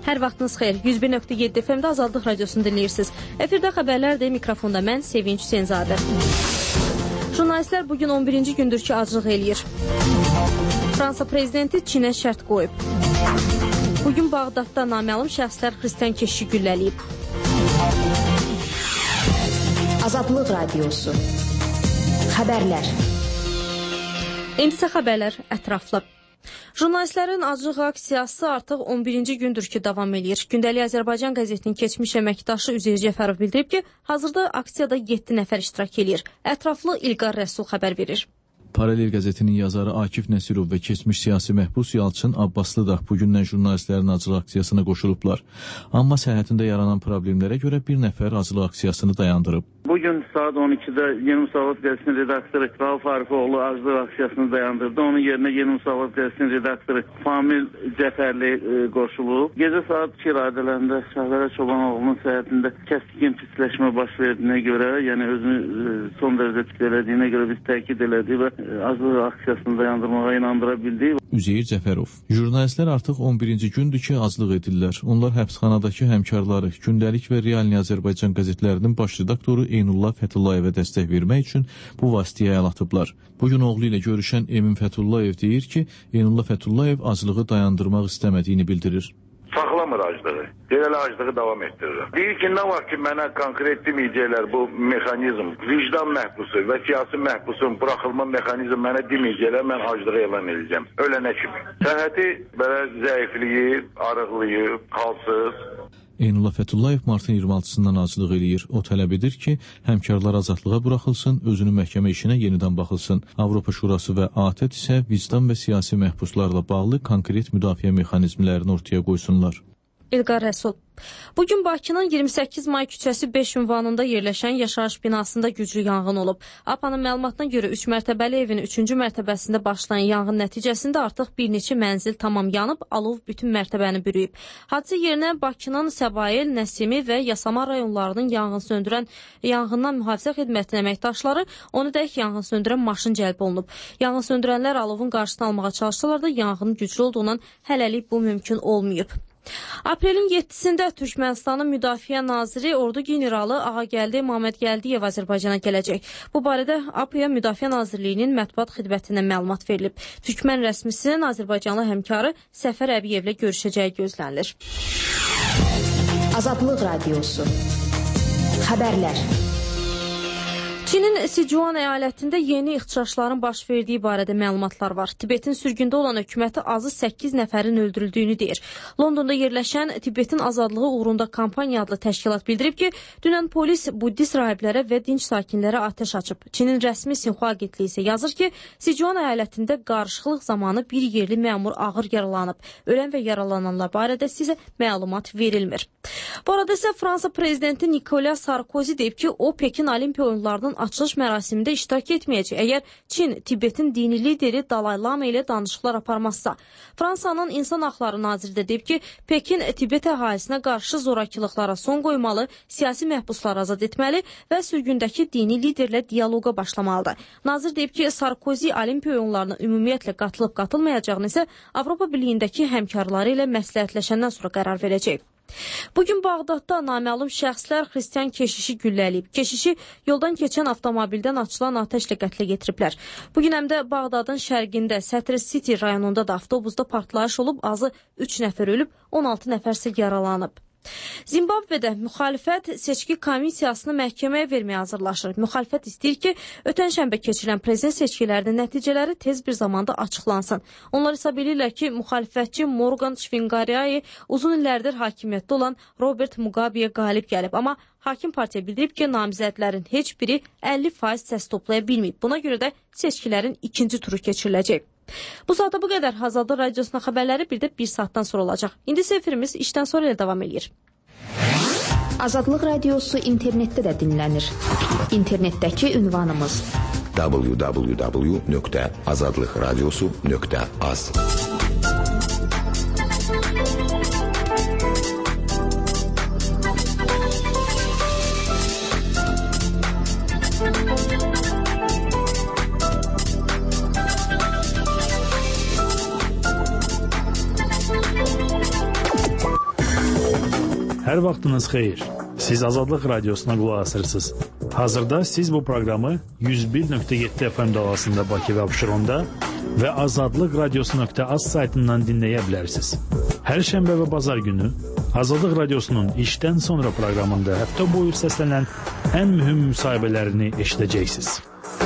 Hər vaxtınız xeyir. 101.7 FM-də Azadlıq Radiosunu dinləyirsiniz. Efirdə xəbərlərdir, mikrofonda mən Sevinç Hüseynzadə. Jurnalistlər bugün 11-ci gündür ki, aclıq eləyir. Fransa prezidenti Çinə şərt qoyub. Bugün Bağdadda naməlum şəxslər xristian keşişi güllələyib. Azadlıq Radiosu. Xəbərlər. İndi isə xəbərlər ətraflı. Jurnalistlərin aclıq aksiyası artıq 11-ci gündür ki, davam edir. Gündəlik Azərbaycan qəzetinin keçmiş əməkdaşı Üzeyir Cəfərov bildirib ki, hazırda aksiyada 7 nəfər iştirak edir. Ətraflı İlqar Rəsul xəbər verir. Paralel qəzetinin yazarı Akif Nəsirov və keçmiş siyasi məhbus Yalçın Abbaslı da bugündən jurnalistlərin aclıq aksiyasına qoşulublar. Amma səhhətində yaranan problemlərə görə bir nəfər aclıq aksiyasını dayandırıb. Bugün saat 12'de Yeni Musallat Gazetesi'nin redaktörü Rauf Arifoğlu aclıq aksiyasını dayandırdı. Onun yerine Yeni Musallat Gazetesi'nin redaktörü Famil Cəfərli qoşulub. Gecə saat 2 radələrində Şahbəra Çobanoğlu'nun səhhətində kəskin pisləşmə baş verdiyinə görə, yəni özünü son dərəcə pis elədiyinə görə biz təkid elədik və aclıq aksiyasını dayandırmağa inandıra bildik. Üzeyir Cəfərov. Jurnalistlər artıq 11-ci gündür ki, aclıq edirlər. Onlar həbsxanadakı həmkarları, Gündəlik və Realni Azərbaycan qəzetlərinin baş redaktoru Eynullah Fətullayevə dəstək vermək üçün bu vasitəyə əl atıblar. Bugün oğlu ilə görüşən Emin Fətullayev deyir ki, Eynullah Fətullayev aclığı dayandırmaq istəmədiyini bildirir. Saxlamır aclığı. Elə aclığı davam etdirir. Deyir ki, nə var ki, mənə konkret deməyəcəklər bu mexanizm, vicdan məhbusu və siyasi məhbusun buraxılma mexanizm mənə deməyəcəklər, mən aclığı elan edəcəm. Ölənə kimi. Səhhəti belə zəifliyib, arıqlayıb, halsız. Eynullah Fətullayev martın 26-sından aclıq eləyir. O tələb edir ki, həmkarlar azadlığa buraxılsın, özünün məhkəmə işinə yenidən baxılsın. Avropa Şurası və ATƏT isə vicdan və siyasi məhbuslarla bağlı konkret müdafiə mexanizmlərini ortaya qoysunlar. İlqar Rəsul. Bugün Bakının 28 may küçəsi 5 ünvanında yerləşən yaşayış binasında güclü yanğın olub. APA'nın məlumatına görə 3 mərtəbəli evin 3-cü mərtəbəsində başlayan yanğın nəticəsində artıq bir neçə mənzil tamam yanıb, alov bütün mərtəbəni bürüyüb. Hadisə yerinə Bakının Səbail, Nəsimi və Yasamal rayonlarının yanğından mühafizə xidmətinin əməkdaşları 10-dək yanğın söndürən maşın cəlb olunub. Yanğın söndürənlər alovun qarşısını almağa çalışsalar da yanğının güclü olduğundan hələlik bu mümkün olmayıb. Aprelin 7-sində Türkmənistanın Müdafiə Naziri Ordu generalı Ağagəldi Məmmədgəldiyev Azərbaycana gələcək. Bu barədə APA Müdafiə Nazirliyinin mətbuat xidmətindən məlumat verilib. Türkmən rəsmisinin Azərbaycanlı həmkarı Səfər Əbiyevlə görüşəcəyi gözlənilir. Azadlıq Radiosu. Xəbərlər. Çinin Sicuan əyalətində yeni ixtişaşların baş verdiyi barədə məlumatlar var. Tibetin sürgündə olan hökuməti azı 8 nəfərin öldürüldüyünü deyir. Londonda yerləşən Tibetin azadlığı uğrunda kampaniya adlı təşkilat bildirib ki, dünən polis buddist rahiblərə və dinc sakinlərə atəş açıb. Çinin rəsmi Sinxua agentliyi isə yazır ki, Sicuan əyalətində qarışıqlıq zamanı bir yerli məmur ağır yaralanıb. Ölən və yaralananlar barədə sizə məlumat verilmir. Bu arada isə Fransa prezidenti Nicolas Sarkozy deyib ki, o Pekin Olimpiya oyunlarının açılış mərasimində iştirak etməyəcək, əgər Çin Tibetin dini lideri Dalai Lama ilə danışıqlar aparmazsa. Fransanın İnsan Haqları Naziri də deyib ki, Pekin Tibet əhalisinə qarşı zorakılıqlara son qoymalı, siyasi məhbusları azad etməli və sürgündəki dini liderlə dialoqa başlamalıdır. Nazir deyib ki, Sarkozy Olimpiya oyunlarına ümumiyyətlə qatılıb-qatılmayacağını isə Avropa Birliyindəki həmkarları ilə məsləhətləşəndən sonra qərar verəcək. Bugün Bağdadda naməlum şəxslər xristian keşişi güllələyib. Keşişi yoldan keçən avtomobildən açılan atəşlə qətlə getiriblər. Bugün həm də Bağdadın şərqində Sətri City rayonunda da avtobusda partlayış olub, azı 3 nəfər ölüb, 16 nəfərsə yaralanıb. Zimbabvedə müxalifət seçki komissiyasını məhkəməyə verməyə hazırlaşır. Müxalifət istəyir ki, ötən şənbə keçirilən prezident seçkilərinin nəticələri tez bir zamanda açıqlansın. Onlar hesab edirlər ki, müxalifətçi Morgan Tsvangirai uzun illərdir hakimiyyətdə olan Robert Mugabeyə qalib gəlib. Amma hakim partiya bildirib ki, namizədlərin heç biri 50% səs toplaya bilməyib. Buna görə də seçkilərin ikinci turu keçiriləcək. Bu saata bu qədər. Azadlıq Radiosuna xəbərləri bir də 1 saatdan sonra olacaq. İndi isə efirimiz işdən sonra ilə davam edir. Azadlıq Radiosu internetdə də dinlənir. İnternetdəki ünvanımız www.azadlıqradiosu.az. Hər vaxtınız xeyir. Siz Azadlıq Radiosuna qulaq asırsınız. Hazırda siz bu proqramı 101.7 FM dalğasında Bakı və Abşeronda və azadlıqradiosu.az saytından dinləyə bilərsiniz. Hər şənbə və bazar günü Azadlıq Radiosunun işdən sonra proqramında həftə boyu səslənən ən mühüm müsahibələrini eşidəcəksiniz.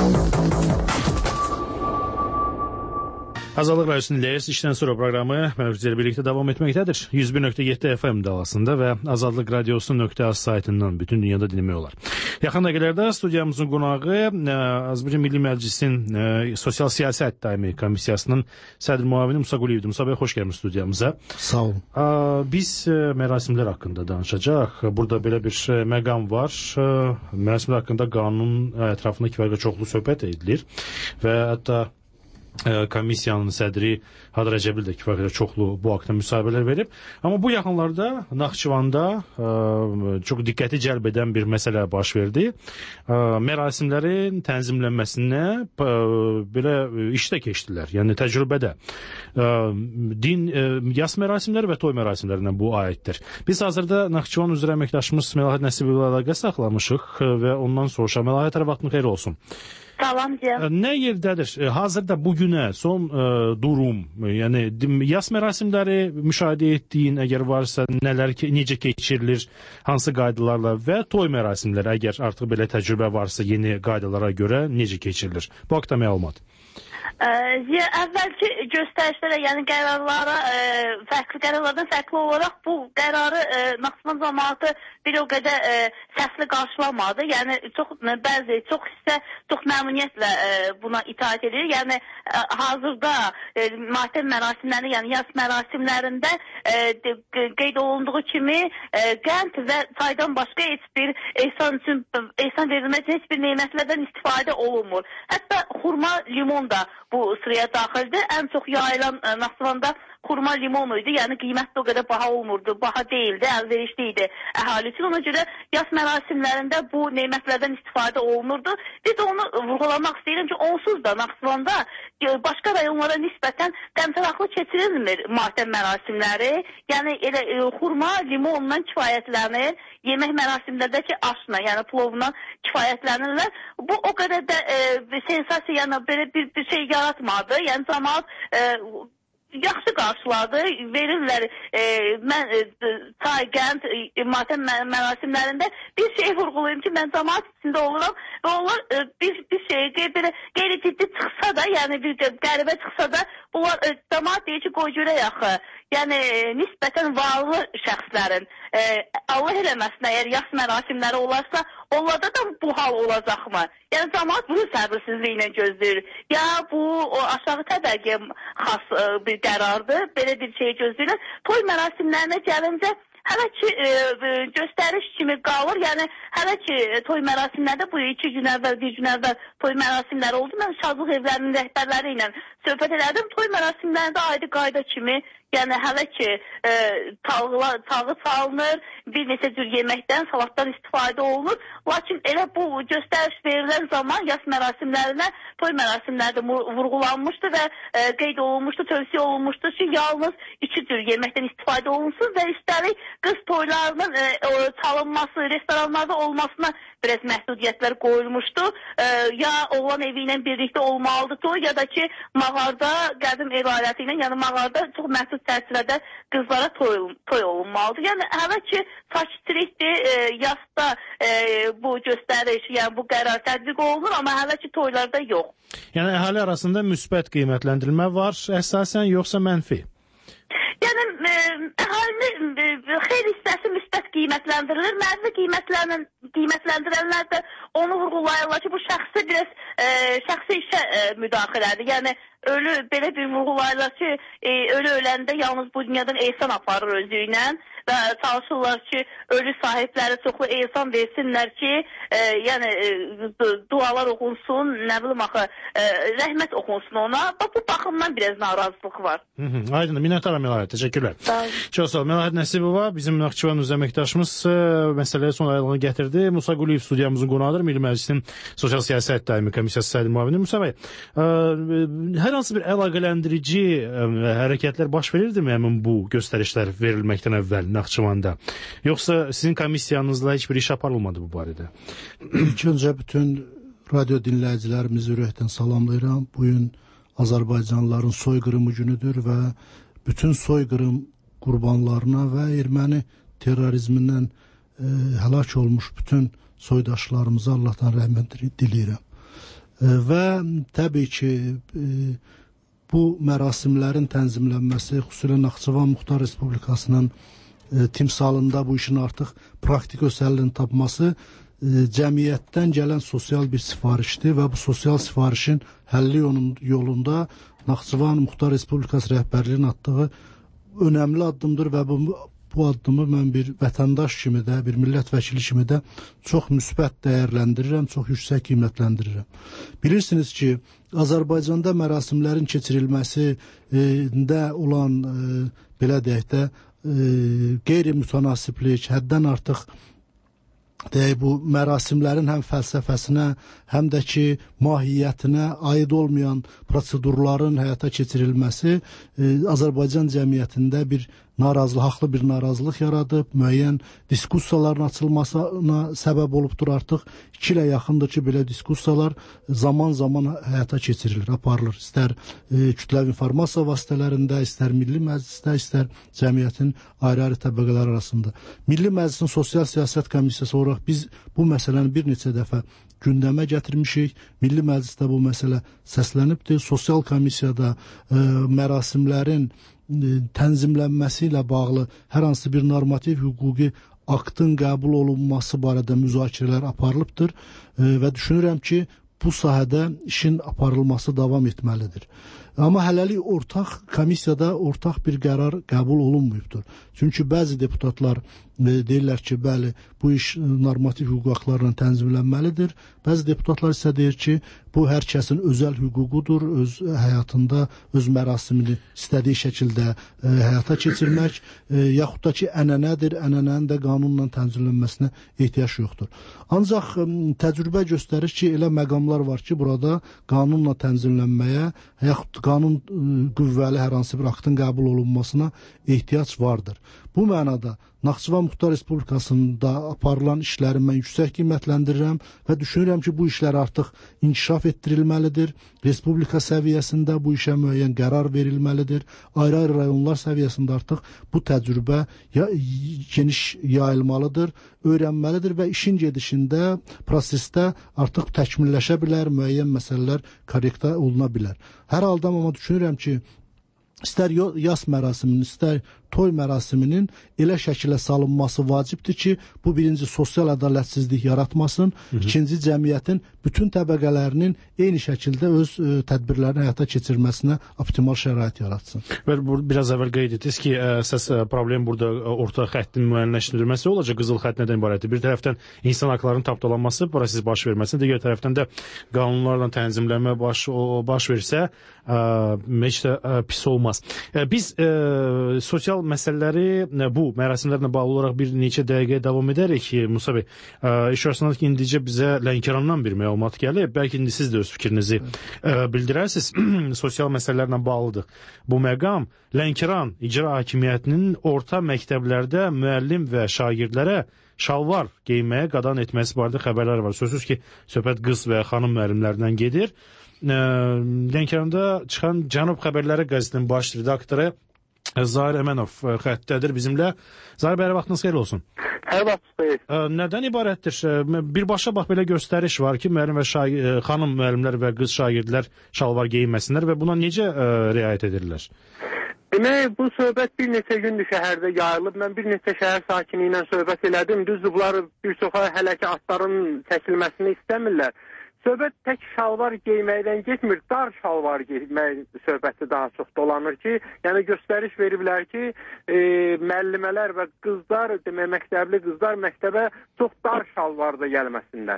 Azadlıq Radiosu'nun Leyers işten sonra programı bizlerle birlikte devam etmektedir. 101.7 FM dalgasında ve azadlıqradiosu.az saytından bütün dünyada dinlemiyorlar. Yaxın dəqiqələrdə studiyamızın qonağı Azərbaycan Milli Məclisin Sosial Siyasət Daimi Komissiyasının sədr müavini Musa Quliyevdir. Musa bəy, xoş gəlmiş studiyamıza. Sağ olun. Biz mərasimlər haqqında danışacaq. Burada belə bir məqam var. Mərasimlər haqqında qanun ətrafında kifayət çoxlu söhbət edilir və hətta komissiyanın sədri Hadar Əcəbil də kifayət çoxlu bu haqda müsahibələr verib. Amma bu yaxınlarda Naxçıvanda çox diqqəti cəlb edən bir məsələ baş verdi. Mərasimlərin tənzimlənməsinə belə işdə keçdilər. Yəni təcrübədə. Yas mərasimləri və toy mərasimlərindən bu aiddir. Biz hazırda Naxçıvan üzrə əməkdaşımız Məlahət Nəsibova ilə əlaqə saxlamışıq və ondan soruşaq. Məlahət, hər vaxtın xeyir olsun. Salam canım. Nə yerdədir? Hazırda bugünə son durum, yəni yas mərasimləri müşahidə etdiyin əgər varsa nələr, necə keçirilir, hansı qaydalarla və toy mərasimləri əgər artıq belə təcrübə varsa yeni qaydalara görə necə keçirilir? Bu haqda məlumat. Əvvəlki göstərişlərə, yəni qərarlara, fərqli qərarlardan fərqli olaraq bu qərarı Naxçıvan cəmiyyəti bir o qədər səsli qarşılamadı. Yəni çox hissə çox məmnuniyyətlə buna itaat edir. Yəni hazırda matəm mərasimlərində, yəni yas mərasimlərində qeyd olunduğu kimi qənd və çaydan başqa heç bir ehsan verilməsi heç bir nemətlərdən istifadə olunmur. Hətta xurma, limon da bu sıraya daxildir. Ən çox yayılan Naxçıvanda xurma limonu idi. Yəni qiymətli o qədər baha olmurdu. Baha deyildi, əlverişli idi əhali üçün. Ona görə yas mərasimlərində bu nemətlərdən istifadə olunurdu. Biz onu vurğulamaq istəyirəm ki, onsuz da Naxçıvanda başqa rayonlara nisbətən təmtəraqlı keçirilmir matəm mərasimləri. Yəni elə xurma, limonla kifayətlənir. Yemək mərasimlərdəki aşla, yəni plovla kifayətlənirlər. Bu o qədər də sensasiya, yəni belə bir şey yaratmadı. Yəni cəmaət yaxşı qarşıladı, verirlər çay, qənd, matəm mərasimlərində. Bir şey vurğulayım ki, mən cəmaət içində oluram və onlar bir şey qeyri-ciddi çıxsa da, yəni bir qəribə çıxsa da, bunlar cəmaət deyir ki, qoy görək axı. Yəni nisbətən varlı şəxslərin Allah eləməsin, əgər yas mərasimləri olarsa, onlarda da bu hal olacaqmı? Yəni cəmaət bunu səbirsizliklə gözləyir. Ya bu aşağı təbəqəyə xas bir qərardır, belə bir şey gözləyirlər. Toy mərasimlərinə gəlincə, hələ ki göstəriş kimi qalır. Yəni hələ ki toy mərasimlərdə bu 2 gün əvvəl, 1 gün əvvəl toy mərasimləri oldu. Mən şadlıq evlərinin rəhbərləri ilə söhbət elədim. Toy mərasimlərində ayrı qayda kimi, yəni hələ ki tağı çalınır, bir neçə cür yeməkdən, salatdan istifadə olunur. Lakin elə bu göstəriş verilən zaman yas mərasimlərinə toy mərasimlərdə vurğulanmışdı və qeyd olunmuşdu, tövsiyə olunmuşdu ki, yalnız 2 cür yeməkdən istifadə olunsun və üstəlik qız toylarının çalınması, restoranlarda olmasına biraz məhdudiyyətlər qoyulmuşdu. Ya oğlan evi ilə birlikdə olmalıdır toy, ya da ki mağarada, qədim ev aləti ilə, yəni mağarada çox məhdud çərçivədə qızlara toy olunmalıdır. Yəni hələ ki sakitlikdir, yasda bu göstəriş, yəni bu qərar tətbiq olunur, amma hələ ki toylarda yox. Yəni əhali arasında müsbət qiymətləndirilmə var əsasən, yoxsa mənfi? Yəni əhalinin xeyli hissəsi müsbət qiymətləndirilir. Mənfi qiymətlendirənlər də onu vurğulayırlar ki, bu şəxsi işə müdaxilədir. Yəni ölü belə bir vurğulayırlar ki, ölü öləndə yalnız bu dünyadan ehsan aparır özü ilə və çalışırlar ki, ölü sahibləri çoxlu ehsan versinlər ki, yəni dualar oxunsun, nə bilim axı, rəhmət oxunsun ona. Bu baxımdan biraz narazılıq var. Aydın, minnətdaram Məlahət, təşəkkürlər. Çox sağ ol. Məlahət Nəsibova, bizim Naxçıvan üzrə əməkdaşımız məsələyə son ayrılığını gətirdi. Musa Quliyev studiyamızın qonağıdır. Milli Məclisin Sosial Siyasət Daimi Komissiyası sədr müavini. Musa bəy, hər hansı bir əlaqələndirici hərəkətlər baş verirdimi həmin bu göstərişlər verilməkdən əvvəl? Naxçıvanda? Yoxsa sizin komissiyanızla heç bir iş aparılmadı bu barədə? İlk öncə bütün radyo dinləyicilərimizi ürəkdən salamlayıram. Bugün Azərbaycanlıların soyqırımı günüdür və bütün soyqırım qurbanlarına və erməni terrorizmindən həlak olmuş bütün soydaşlarımıza Allahdan rəhmət diləyirəm. Və təbii ki, bu mərasimlərin tənzimlənməsi, xüsusilə Naxçıvan Muxtar Respublikasının timsalında bu işin artıq praktik öz həllini tapması cəmiyyətdən gələn sosial bir sifarişdir və bu sosial sifarişin həlli yolunda Naxçıvan Muxtar Respublikası rəhbərliyinin atdığı önəmli addımdır və bu addımı mən bir vətəndaş kimi də, bir millət vəkili kimi də çox müsbət dəyərləndirirəm, çox yüksək qiymətləndirirəm. Bilirsiniz ki, Azərbaycanda mərasimlərin keçirilməsində olan, belə deyək də, qeyri-mütənasiblik, həddən artıq deyək, bu mərasimlərin həm fəlsəfəsinə, həm də ki, mahiyyətinə aid olmayan prosedurların həyata keçirilməsi Azərbaycan cəmiyyətində bir narazılıq, haqlı bir narazılıq yaradıb, müəyyən diskussiyaların açılmasına səbəb olubdur artıq. 2 ilə yaxındır ki, belə diskussiyalar zaman-zaman həyata keçirilir, aparılır. İstər kütləvi informasiya vasitələrində, istər Milli Məclisdə, istər cəmiyyətin ayrı-ayrı təbəqələr arasında. Milli Məclisin Sosial Siyasət Komissiyası olaraq biz bu məsələni bir neçə dəfə gündəmə gətirmişik. Milli Məclisdə bu məsələ səslənibdir. Sosial komissiyada mərasimlərin tənzimlənməsi ilə bağlı hər hansı bir normativ hüquqi aktın qəbul olunması barədə müzakirələr aparılıbdır və düşünürəm ki, bu sahədə işin aparılması davam etməlidir. Amma hələlik komissiyada ortaq bir qərar qəbul olunmayıbdır. Çünki bəzi deputatlar deyirlər ki, bəli, bu iş normativ hüquqlarla tənzimlənməlidir. Bəzi deputatlar isə deyir ki, bu hər kəsin özəl hüququdur, öz həyatında öz mərasimini istədiyi şəkildə həyata keçirmək, yaxud da ki, ənənədir, ənənənin də qanunla tənzimlənməsinə ehtiyac yoxdur. Ancaq təcrübə göstərir ki, elə məqamlar var ki, burada qanunla tənzimlənməyə, yaxud qanun qüvvəli hər hansı bir aktın qəbul olunmasına ehtiyac vardır. Bu mənada Naxçıvan Muxtar Respublikasında aparılan işləri mən yüksək qiymətləndirirəm və düşünürəm ki, bu işlər artıq inkişaf etdirilməlidir. Respublika səviyyəsində bu işə müəyyən qərar verilməlidir. Ayrı-ayrı rayonlar səviyyəsində artıq bu təcrübə geniş yayılmalıdır, öyrənməlidir və işin gedişində, prosesdə artıq təkmilləşə bilər, müəyyən məsələlər korrektə oluna bilər. Hər halda amma düşünürəm ki, istər yas mərasiminin, istər toy mərasiminin elə şəkilə salınması vacibdir ki, bu birinci sosial ədalətsizlik yaratmasın, ikinci cəmiyyətin bütün təbəqələrinin eyni şəkildə öz tədbirlərini həyata keçirməsinə optimal şərait yaratsın. Və biraz əvvəl qeyd etdiniz ki, əsas problem burada orta xəttin müəyyənləşdirilməsi olacaq. Qızıl xətt nədən ibarətdir? Bir tərəfdən insan haqlarının tapdalanması, proses baş verməsi, digər tərəfdən də qanunlarla tənzimlənmə baş versə, heç də pis olmaz. Biz sosial məsələləri bu mərasimlərlə bağlı olaraq bir neçə dəqiqə davam edərik. Musa bəy, iş arasında ki, indicə bizə Lənkərandan bir məlumat gəlir. Bəlkə indi siz də öz fikrinizi bildirərsiniz. Sosial məsələlərlə bağlıdır. Bu məqam Lənkəran icra hakimiyyətinin orta məktəblərdə müəllim və şagirdlərə şalvar geyməyə qadağan etməsi barədə xəbərlər var. Sözsüz ki, söhbət qız və xanım müəllimlərdən gedir. Lənkəranda çıxan Cənub Xəbərləri qəzetinin baş redaktoru Zahir Əmənov xəttədir bizimlə. Zahir bəy, vaxtınız xeyir olsun. Hər vaxt xeyir. Nədən ibarətdir? Birbaşa bax belə göstəriş var ki, müəllim və xanım müəllimlər və qız şagirdlər şalvar geyinməsinlər və buna necə riayət edirlər? Demək, bu söhbət bir neçə gündür şəhərdə yayılıb. Mən bir neçə şəhər sakini ilə söhbət elədim. Düzdür, bunlar bir çoxa hələ ki atların çəkilməsini istəmirlər. Söhbət tək şalvar geyməkdən getmir, dar şalvar geymək söhbəti daha çox dolanır ki, yəni göstəriş veriblər ki, müəllimələr və qızlar, demək, məktəbli qızlar məktəbə çox dar şalvarda gəlməsinlər.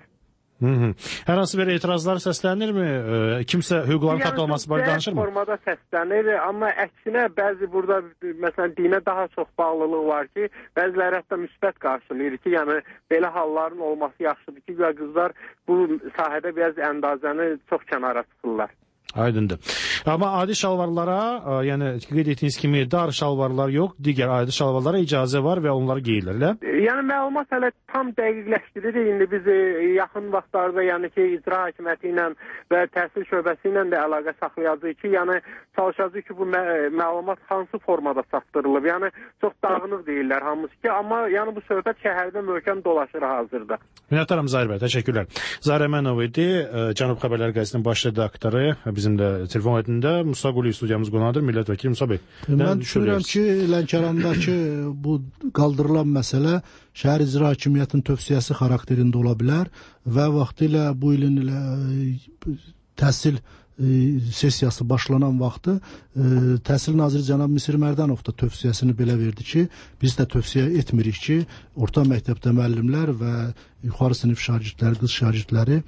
Hər hansı bir etirazlar səslənirmi? Kimsə hüquqların tapdalanması barədə danışırmı? Formada səslənir, amma əksinə bəzi burada, məsələn, dinə daha çox bağlılıq var ki, bəziləri hətta müsbət qarşılayır ki, yəni belə halların olması yaxşıdır ki, qızlar bu sahədə biraz əndazəni çox kənara tuturlar. Aydındır. Amma adi şalvarlara, yəni qeyd etdiyiniz kimi dar şalvarlar yox, digər adi şalvarlara icazə var və onları geyirlər, elə? Yəni məlumat hələ tam dəqiqləşdiririk. İndi biz yaxın vaxtlarda, yəni ki, icra hakimiyyəti ilə və təhsil şöbəsi ilə də əlaqə saxlayacağıq ki, yəni çalışacağıq ki, bu məlumat hansı formada çatdırılıb. Yəni çox dağınıq deyirlər hamısı ki, amma yəni bu söhbət şəhərdə möhkəm dolaşır hazırda. Minnətdaram Zahir bəy, təşəkkürlər. Zahir Əmənov idi, Cənub Xəbərlər qəzetinin baş redaktoru, bizim də telefon heyətində Musa Quliyev studiyamız qonadır, millət-vəkili Musa bəy. Mən düşünürəm ki, Lənkərandakı bu qaldırılan məsələ şəhər icra hakimiyyətinin tövsiyəsi xarakterində ola bilər və vaxtilə bu ilin təhsil sessiyası başlanan vaxtı Təhsil naziri cənab Misir Mərdənov da tövsiyəsini belə verdi ki, biz də tövsiyə etmirik ki, orta məktəbdə müəllimlər və yuxarı sinif şagirdləri, qız şagirdləri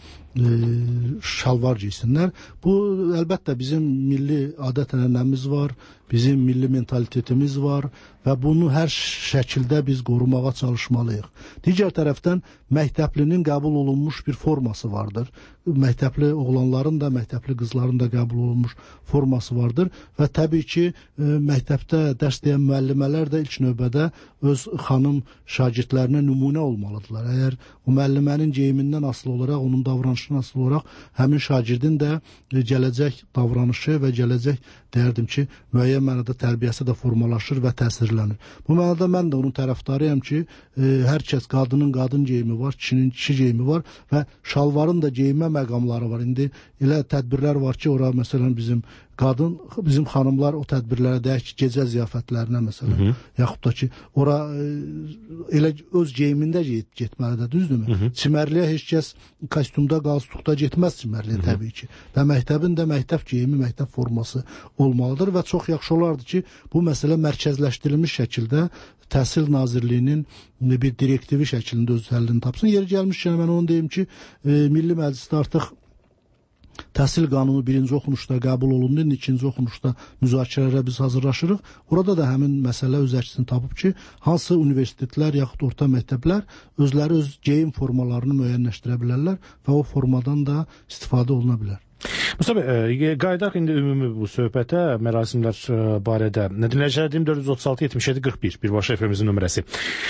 şalvar giysinlər. Bu, əlbəttə, bizim milli adət-ənənəmiz var, bizim milli mentalitetimiz var və bunu hər şəkildə biz qorumağa çalışmalıyıq. Digər tərəfdən, məktəblinin qəbul olunmuş bir forması vardır. Məktəbli oğlanların da, məktəbli qızların da qəbul olunmuş forması vardır və təbii ki, məktəbdə dərs deyən müəllimələr də ilk növbədə öz xanım şagirdlərinə nümunə olmalıdırlar. Əgər o müəllimənin geyimindən asılı olaraq, onun davranışından asılı olaraq həmin şagirdin də gələcək davranışı və gələcək deyərdim ki, müəyyən mənada tərbiyəsi də formalaşır və təsirlənir. Bu mənada mən də onun tərəfdarıyam ki, hər kəs qadının qadın geyimi var, kişinin kişi geyimi var və şalvarın da geyinmə məqamları var. İndi elə tədbirlər var ki, ora məsələn bizim xanımlar o tədbirlərə deyək ki, gecə ziyafətlərinə məsələn, yaxud da ki, ora elə öz geyimində getməlidir, düzdürmü? Çimərliyə heç kəs kostyumda, qalstukda getməz çimərliyə təbii ki. Və məktəbin də məktəb geyimi, məktəb forması olmalıdır və çox yaxşı olardı ki, bu məsələ mərkəzləşdirilmiş şəkildə Təhsil Nazirliyinin bir direktivi şəklində öz həllini tapsın. Yeri gəlmişkən mən onu deyim ki, Milli Məclisdə artıq təhsil qanunu birinci oxunuşda qəbul olundu, ikinci oxunuşda müzakirələrə biz hazırlaşırıq. Orada da həmin məsələ öz əksini tapıb ki, hansı universitetlər yaxud orta məktəblər özləri öz geyim formalarını müəyyənləşdirə bilərlər və o formadan da istifadə oluna bilər. Mustafa bəy, qaydaq indi ümumi bu söhbətə, mərasimlər barədə. Dinləyicilərim 436-77-41 birbaşa FM-imizin nömrəsi.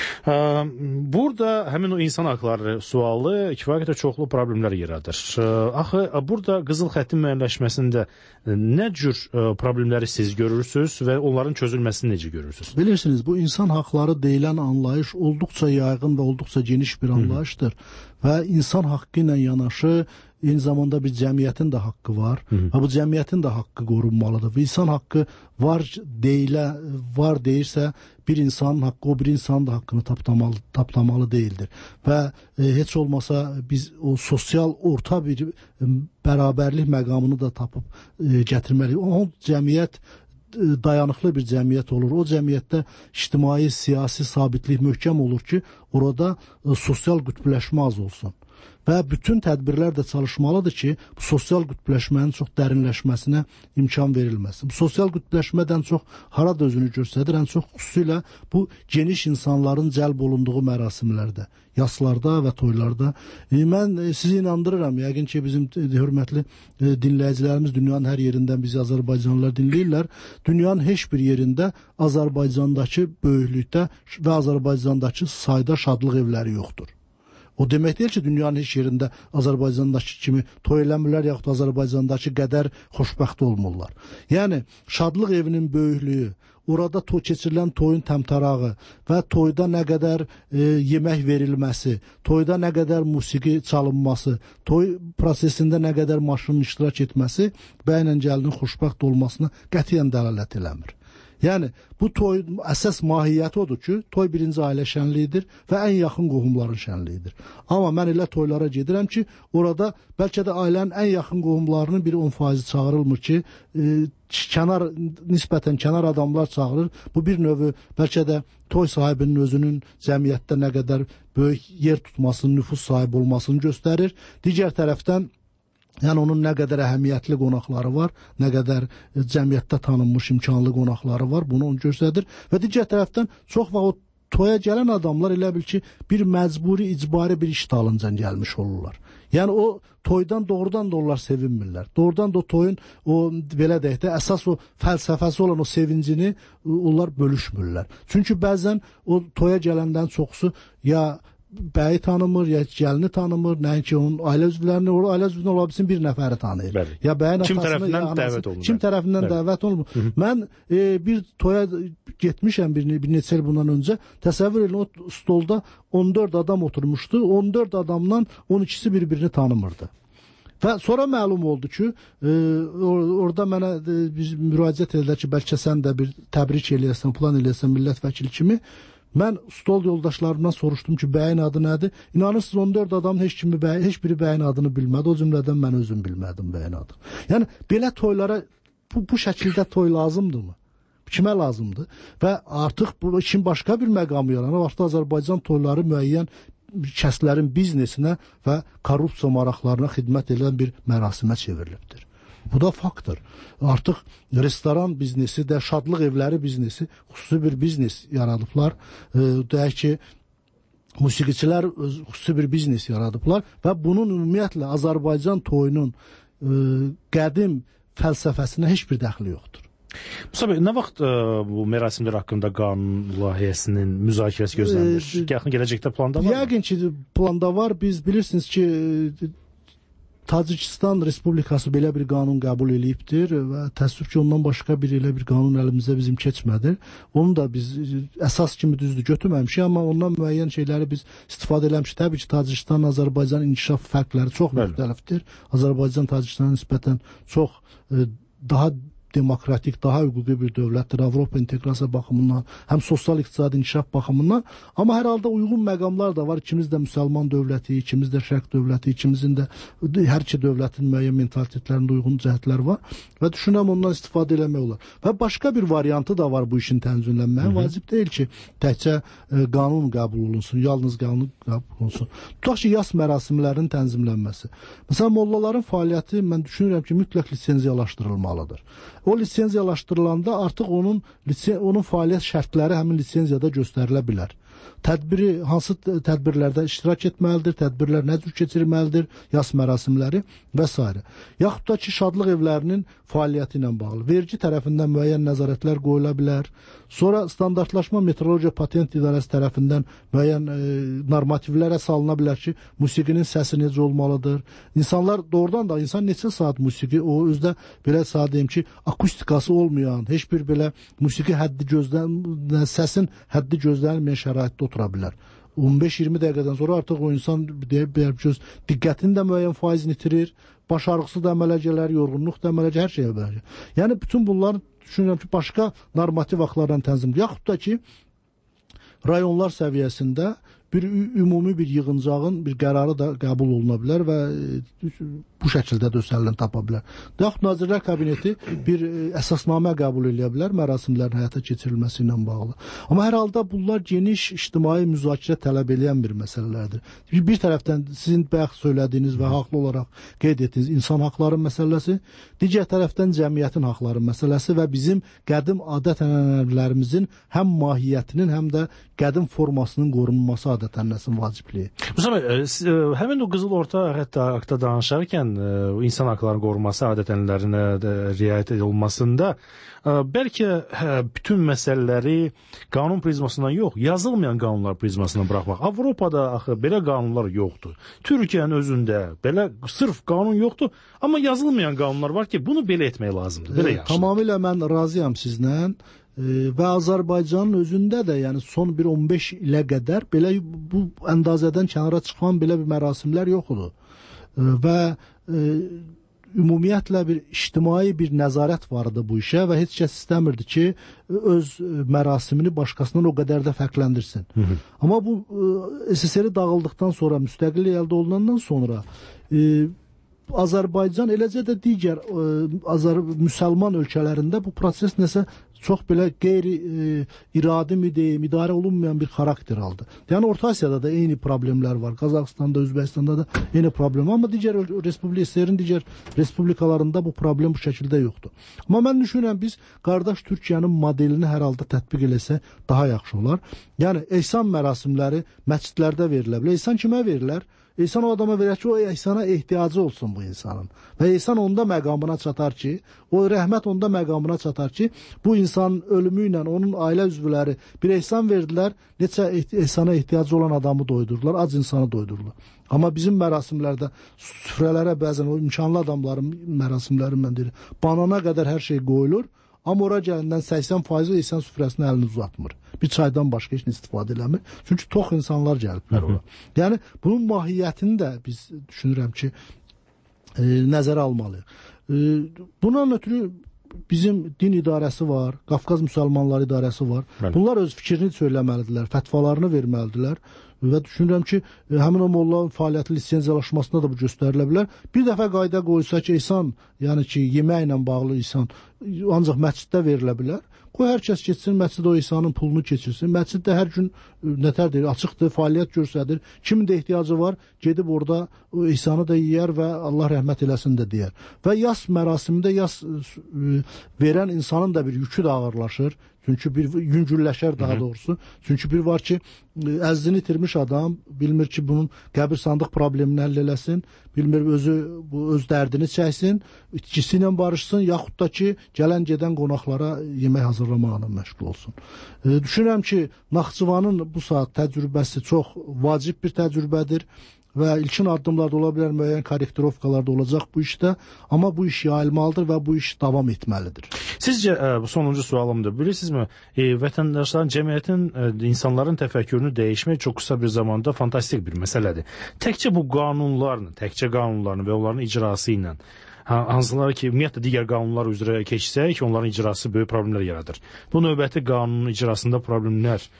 Burada həmin o insan haqları sualı kifayət qədər çoxlu problemlər yaradır. Axı, burada qızıl xəttin müəyyənləşməsində nə cür problemləri siz görürsünüz və onların çözülməsini necə görürsünüz? Bilirsiniz, bu insan haqları deyilən anlayış olduqca yayğın və olduqca geniş bir anlayışdır və insan haqqı ilə yanaşı eyni zamanda bir cəmiyyətin də haqqı var və bu cəmiyyətin də haqqı qorunmalıdır. Və insan haqqı var deyirsə, bir insanın haqqı o bir insanın da haqqını tapdamalı deyildir. Və heç olmasa biz o sosial orta bir bərabərlik məqamını da tapıb gətirməliyik. O cəmiyyət dayanıqlı bir cəmiyyət olur. O cəmiyyətdə ictimai, siyasi sabitlik möhkəm olur ki, orada sosial qütbləşmə az olsun. Və bütün tədbirlər də çalışmalıdır ki, bu sosial qütbləşmənin çox dərinləşməsinə imkan verilməsin. Bu sosial qütbləşmədən çox harada özünü göstərir, ən çox xüsusilə bu geniş insanların cəlb olunduğu mərasimlərdə, yaslarda və toylarda. Mən sizi inandırıram, yəqin ki, bizim hörmətli dinləyicilərimiz dünyanın hər yerindən bizi Azərbaycanlılar dinləyirlər. Dünyanın heç bir yerində Azərbaycandakı böyüklükdə və Azərbaycandakı sayda şadlıq evləri yoxdur. O demək deyil ki, dünyanın heç yerində Azərbaycandakı kimi toy eləmirlər, yaxud Azərbaycandakı qədər xoşbəxt olmurlar. Yəni, şadlıq evinin böyüklüyü, orada keçirilən toyun təmtərağı və toyda nə qədər yemək verilməsi, toyda nə qədər musiqi çalınması, toy prosesində nə qədər maşının iştirak etməsi bəylə gəlinin xoşbəxt olmasına qətiyyən dəlalət eləmir. Yəni, bu toy əsas mahiyyəti odur ki, toy birinci ailə şənliyidir və ən yaxın qohumların şənliyidir. Amma mən elə toylara gedirəm ki, orada bəlkə də ailənin ən yaxın qohumlarının bir 10% çağırılmır ki, nisbətən kənar adamlar çağırır. Bu bir növü bəlkə də toy sahibinin özünün cəmiyyətdə nə qədər böyük yer tutmasını, nüfus sahibi olmasını göstərir. Digər tərəfdən, yəni onun nə qədər əhəmiyyətli qonaqları var, nə qədər cəmiyyətdə tanınmış imkanlı qonaqları var, bunu onu göstərir. Və digər tərəfdən çox vaxt toya gələn adamlar elə bil ki, bir məcburi, icbari bir iş dalınca gəlmiş olurlar. Yəni o toydan doğrudan da onlar sevinmirlər. Doğrudan da o toyun o belə deyək də əsas o fəlsəfəsi olan o sevincini onlar bölüşmürlər. Çünki bəzən o toya gələnlərin çoxusu ya bəyi tanımır, ya gəlini tanımır, nəinki onun ailə üzvlərini, o ailə üzvünün ola bilsin bir nəfəri tanıyır. Bəli. Ya bəyin kim atasını, tərəfindən ya anası, dəvət olunur. kim tərəfindən dəvət olunur. Mən bir toya getmişəm bir neçə il bundan öncə. Təsəvvür edin, o stolda 14 adam oturmuşdu. 14 adamdan 12'si bir-birini tanımırdı. Və sonra məlum oldu ki, orada mənə biz müraciət edilər ki, bəlkə sən də bir təbrik eləyəsən, plan eləyəsən millət vəkili kimi. Mən stol yoldaşlarımdan soruşdum ki, bəyin adı nədir? İnanırsınız 14 adamın heç biri bəyin adını bilmədi. O cümlədən mən özüm bilmədim bəyin adını. Yəni belə toylara bu şəkildə toy lazımdırmı? Kimə lazımdır? Və artıq bu işin başqa bir məqamı yaranır. Artıq Azərbaycan toyları müəyyən kəslərin biznesinə və korrupsiya maraqlarına xidmət edən bir mərasimə çevrilibdir. Bu da faktdır. Artıq restoran biznesi də, şadlıq evləri biznesi xüsusi bir biznes yaradıblar. Deyək ki, musiqiçilər xüsusi bir biznes yaradıblar və bunun ümumiyyətlə Azərbaycan toyunun qədim fəlsəfəsinə heç bir dəxli yoxdur. Musa bəy, nə vaxt bu mərasimlər haqqında qanun layihəsinin müzakirəsi gözlənilir? Yaxın gələcəkdə planda var mı? Yəqin ki, planda var. Biz bilirsiniz ki, Tacikistan Respublikası belə bir qanun qəbul eləyibdir və təəssüf ki, ondan başqa elə bir qanun əlimizə bizim keçmədir. Onu da biz əsas kimi düzdür götürməmişik, amma ondan müəyyən şeyləri biz istifadə eləmişik. Təbii ki, Tacikistan, Azərbaycan inkişaf fərqləri çox müxtəlifdir. Azərbaycan Tacikistana nisbətən çox daha demokratik, daha hüquqi bir dövlətdir, Avropa inteqrasiya baxımından, həm sosial-iqtisadi inkişaf baxımından. Amma hər halda uyğun məqamlar da var. İkimiz də müsəlman dövləti, ikimiz də şərq dövləti, ikimizin də hər iki dövlətin müəyyən mentalitetlərində uyğun cəhətlər var və düşünürəm ondan istifadə eləmək olar. Və başqa bir variantı da var bu işin tənzimlənməyə. Vacib deyil ki, təkcə qanun qəbul olunsun, yalnız qanun qəbul olunsun. Tutaq ki, yas mərasimlərinin tənzimlənməsi. Məsələn, mollaların fəaliyyəti mən düşünürəm ki, mütləq lisenziyalaşdırılmalıdır. O lisenziyalaşdırılanda artıq onun fəaliyyət şərtləri həmin lisenziyada göstərilə bilər. Tədbiri, hansı tədbirlərdə iştirak etməlidir, tədbirlər nə cür keçirilməlidir, yas mərasimləri və s. Yaxud da ki, şadlıq evlərinin fəaliyyəti ilə bağlı. Vergi tərəfindən müəyyən nəzarətlər qoyula bilər. Sonra standartlaşma metrologiya patent idarəsi tərəfindən müəyyən normativlərə salına bilər ki, musiqinin səsi necə olmalıdır. İnsanlar doğrudan da insan neçə saat musiqi, o özdə belə saat deyim ki, akustikası olmayan, heç bir belə musiqi səsin həddi gözlənilməyən şəraitdə otura bilər. 15-20 dəqiqədən sonra artıq o insan diqqətini də müəyyən faizini itirir, baş ağrısı da əmələ gələr, yorğunluq da əmələ gələr, hər şeyə əmələ gələr. Yəni bütün bunlar düşünürəm ki, başqa normativ aktlardan tənzimdir. Yaxud da ki, rayonlar səviyyəsində bir ümumi bir yığıncağın bir qərarı da qəbul oluna bilər və bu şəkildə də öz həllini tapa bilər. Yaxud Nazirlər Kabineti bir əsasnamə qəbul edə bilər mərasimlərin həyata keçirilməsi ilə bağlı. Amma hər halda bunlar geniş ictimai müzakirə tələb edən bir məsələlərdir. Bir tərəfdən sizin bayaq söylədiyiniz və haqlı olaraq qeyd etdiyiniz insan haqları məsələsi, digər tərəfdən cəmiyyətin haqları məsələsi və bizim qədim adət-ənənələrimizin həm mahiyyətinin, həm də qədim formasının qorunması adət-ənənəsinin vacibliyi. Musa bəy, həmin o qızıl orta haqda danışarkən insan haqlarının qorunması adət-ənənələrinə riayət edilməsində bəlkə bütün məsələləri qanun prizmasından yox, yazılmayan qanunlar prizmasından buraxmaq. Avropada axı belə qanunlar yoxdur. Türkiyənin özündə belə sırf qanun yoxdur, amma yazılmayan qanunlar var ki, bunu belə etmək lazımdır. Belə yaxşı. Tamamilə mən razıyam sizlə. Və Azərbaycanın özündə də yəni son bir 15 ilə qədər belə bu əndazədən kənara çıxan belə bir mərasimlər yoxdur. Və ümumiyyətlə bir ictimai bir nəzarət vardı bu işə və heç kəs istəmirdi ki, öz mərasimini başqasından o qədər də fərqləndirsin. Amma bu SSR dağıldıqdan sonra, müstəqillik əldə olunandan sonra Azərbaycan, eləcə də digər müsəlman ölkələrində bu proses nəsə çox belə qeyri-iradi mi deyim, idarə olunmayan bir xarakter aldı. Yəni Orta Asiyada da eyni problemlər var. Qazaxıstanda, Özbəkistanda da eyni problem var. Amma digər digər respublikalarında bu problem bu şəkildə yoxdur. Amma mən düşünürəm biz qardaş Türkiyənin modelini hər halda tətbiq eləsə daha yaxşı olar. Yəni ehsan mərasimləri məscidlərdə verilə bilər. Ehsan kimə verilir? Ehsan o adama verir ki, o ehsana ehtiyacı olsun bu insanın. Və ehsan onda məqamına çatar ki, o rəhmət onda məqamına çatar ki, bu insanın ölümü ilə onun ailə üzvləri bir ehsan verdilər, neçə ehsana ehtiyacı olan adamı doydurdular, ac insanı doydurdular. Amma bizim mərasimlərdə süfrələrə bəzən o imkanlı adamların mərasimləri mən deyirəm, banana qədər hər şey qoyulur. Amma ora gələndən 80% ehsan süfrəsinin əlini uzatmır. Bir çaydan başqa heç nə istifadə eləmir. Çünki tox insanlar gəliblər ora. Yəni bunun mahiyyətini də biz düşünürəm ki, nəzərə almalıyıq. Bundan ötürü bizim din idarəsi var, Qafqaz müsəlmanları idarəsi var. Bunlar öz fikrini söyləməlidirlər, fətvalarını verməlidirlər. Və düşünürəm ki, həmin o mollaların fəaliyyəti lisenziyalaşmasında da bu göstərilə bilər. Bir dəfə qayda qoysa ki, ehsan, yəni ki, yeməklə bağlı ehsan ancaq məsciddə verilə bilər. Qoy hər kəs keçsin, məscid o ehsanın pulunu keçirsin. Məsciddə hər gün nətər deyir, açıqdır, fəaliyyət göstərir. Kimin də ehtiyacı var, gedib orada o ehsanı da yeyər və Allah rəhmət eləsin də deyər. Və yas mərasimində yas verən insanın da bir yükü də ağırlaşır. Çünki bir yüngülləşər daha doğrusu. Çünki bir var ki, əzzini itirmiş adam bilmir ki, bunun qəbir-sandıq problemini həll eləsin, bilmir öz dərdini çəksin, itkisi ilə barışsın, yaxud da ki, gələn-gedən qonaqlara yemək hazırlamaqla məşğul olsun. Düşünürəm ki, Naxçıvanın bu saat təcrübəsi çox vacib bir təcrübədir. Və ilkin addımlarda ola bilər, müəyyən korrektirovkalar da olacaq bu işdə, amma bu iş yayılmalıdır və bu iş davam etməlidir. Sizcə, bu sonuncu sualımdır, bilirsinizmi, vətəndaşların, cəmiyyətin, insanların təfəkkürünü dəyişmək çox qısa bir zamanda fantastik bir məsələdir. Təkcə bu qanunlarla və onların icrası ilə, hansıları ki, ümumiyyətlə digər qanunlar üzrə keçsək, onların icrası böyük problemlər yaradır. Bu növbəti qanunun icrasında problemlər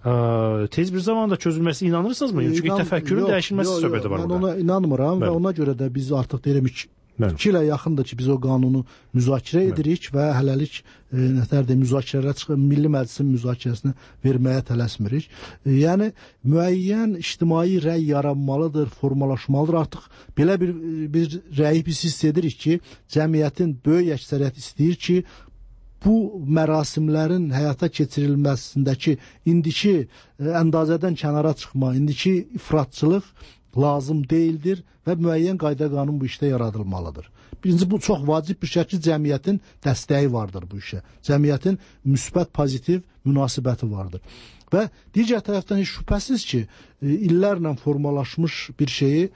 tez bir zamanda çözülməsi inanırsınızmı? Çünki təfəkkürün dəyişilməsi söhbəti var burada. Mən ona inanmıram və ona görə də biz artıq deyirəm 2 ilə yaxındır ki, biz o qanunu müzakirə edirik və hələlik müzakirələr çıxır, Milli Məclisin müzakirəsinə verməyə tələsmirik. Yəni, müəyyən ictimai rəy yaranmalıdır, formalaşmalıdır. Artıq belə bir rəyi biz hiss edirik ki, cəmiyyətin böyük əksəriyyəti istəyir ki, bu mərasimlərin həyata keçirilməsindəki indiki əndazədən kənara çıxma, indiki ifratçılıq lazım deyildir və müəyyən qayda-qanun bu işdə yaradılmalıdır. Birinci, bu çox vacib bir şəkil cəmiyyətin dəstəyi vardır bu işə. Cəmiyyətin müsbət, pozitiv münasibəti vardır. Və digər tərəfdən heç şübhəsiz ki, illərlə formalaşmış bir şeyi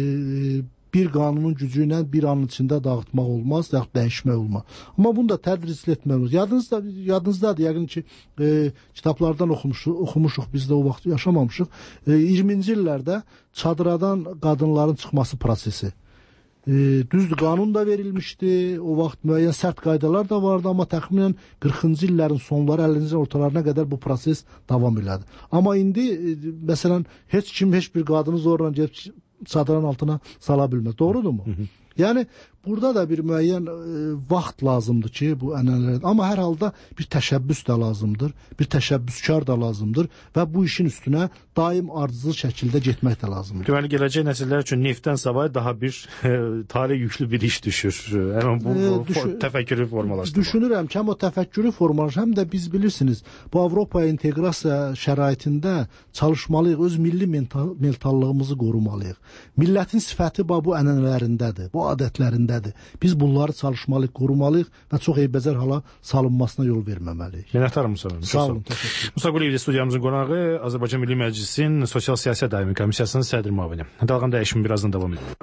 bir qanunun gücü ilə bir anın içində dağıtmaq olmaz, dəyişmək olmaz. Amma bunu da tədrisli etmək olmaz. Yadınızdadır, yəqin ki, kitablardan oxumuşuq, biz də o vaxt yaşamamışıq. 20-ci illərdə çadıradan qadınların çıxması prosesi. Düzdür, qanun da verilmişdi, o vaxt müəyyən sərt qaydalar da vardı, amma təxminən 40-cı illərin sonları, 50-ci ortalarına qədər bu proses davam elədi. Amma indi, məsələn, heç kim, heç bir qadını zorla gedib çadırın altına sala bilməz. Doğrudurmu? Yəni, burada da bir müəyyən vaxt lazımdır ki, bu ənənələrdə. Amma hər halda bir təşəbbüs də lazımdır, bir təşəbbüskar da lazımdır və bu işin üstünə daim ardıcıl şəkildə getmək də lazımdır. Deməli, gələcək nəsillər üçün neftdən savayı daha bir tarih yüklü bir iş düşür. Həmin bu təfəkkürü formalaşdırmaq. Düşünürəm ki, həm o təfəkkürü formalaşdırmaq, həm də biz bilirsiniz, bu Avropaya inteqrasiya şəraitində çalışmalıyıq, öz milli mentallığımızı qorumalıyıq. Millətin sifəti bu ənənələrindədir, bu adətlərindədir. Biz bunları çalışmalıyıq, qorumalıyıq və çox eybəcər hala salınmasına yol verməməliyik. Minnətdarım Musa müəllim. Sağ olun, təşəkkür. Musa Quliyevdir studiyamızın qonağı, Azərbaycan Milli Məclisinin Sosial Siyasət Daimi Komissiyasının sədr müavini. Dalğan dəyişimi birazdan davam edir.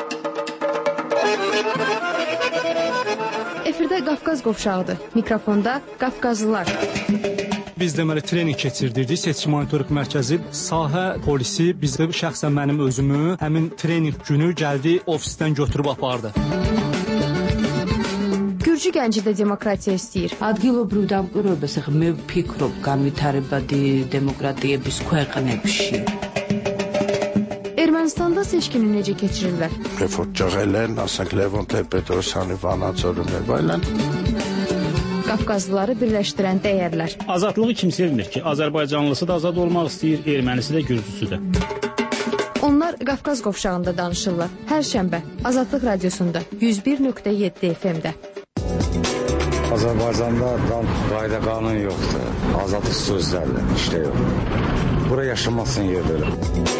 Efirdə Qafqaz qovşağıdır. Mikrofonda Qafqazlılar. Biz deməli trening keçirdirdik, seçki monitorinq mərkəzi, sahə polisi bizdə şəxsən mənim özümü həmin trening günü gəldi ofisdən götürüb apardı. Gürcü gənci də demokratiya istəyir. ადგილობრივ დამკვირვებელს მე ვფიქრობ განვითარებადი დემოკრატიების ქვეყნებში. Ermənistanda seçkini necə keçirirlər? Refotçağıyla, asankləvon temperaturu sanıvanatsorun evayla. Qafqazlıları birləşdirən dəyərlər. Azadlığı kim sevmir ki? Azərbaycanlısı da azad olmaq istəyir, ermənisi də, gürcüsü də. Onlar Qafqaz qovşağında danışırlar. Hər şənbə Azadlıq Radiosunda 101.7 FM-də. Azərbaycanda qayda qanun yoxdur. Azadlıq sözlərlə işlə yox. Bura yaşamasın yer belə.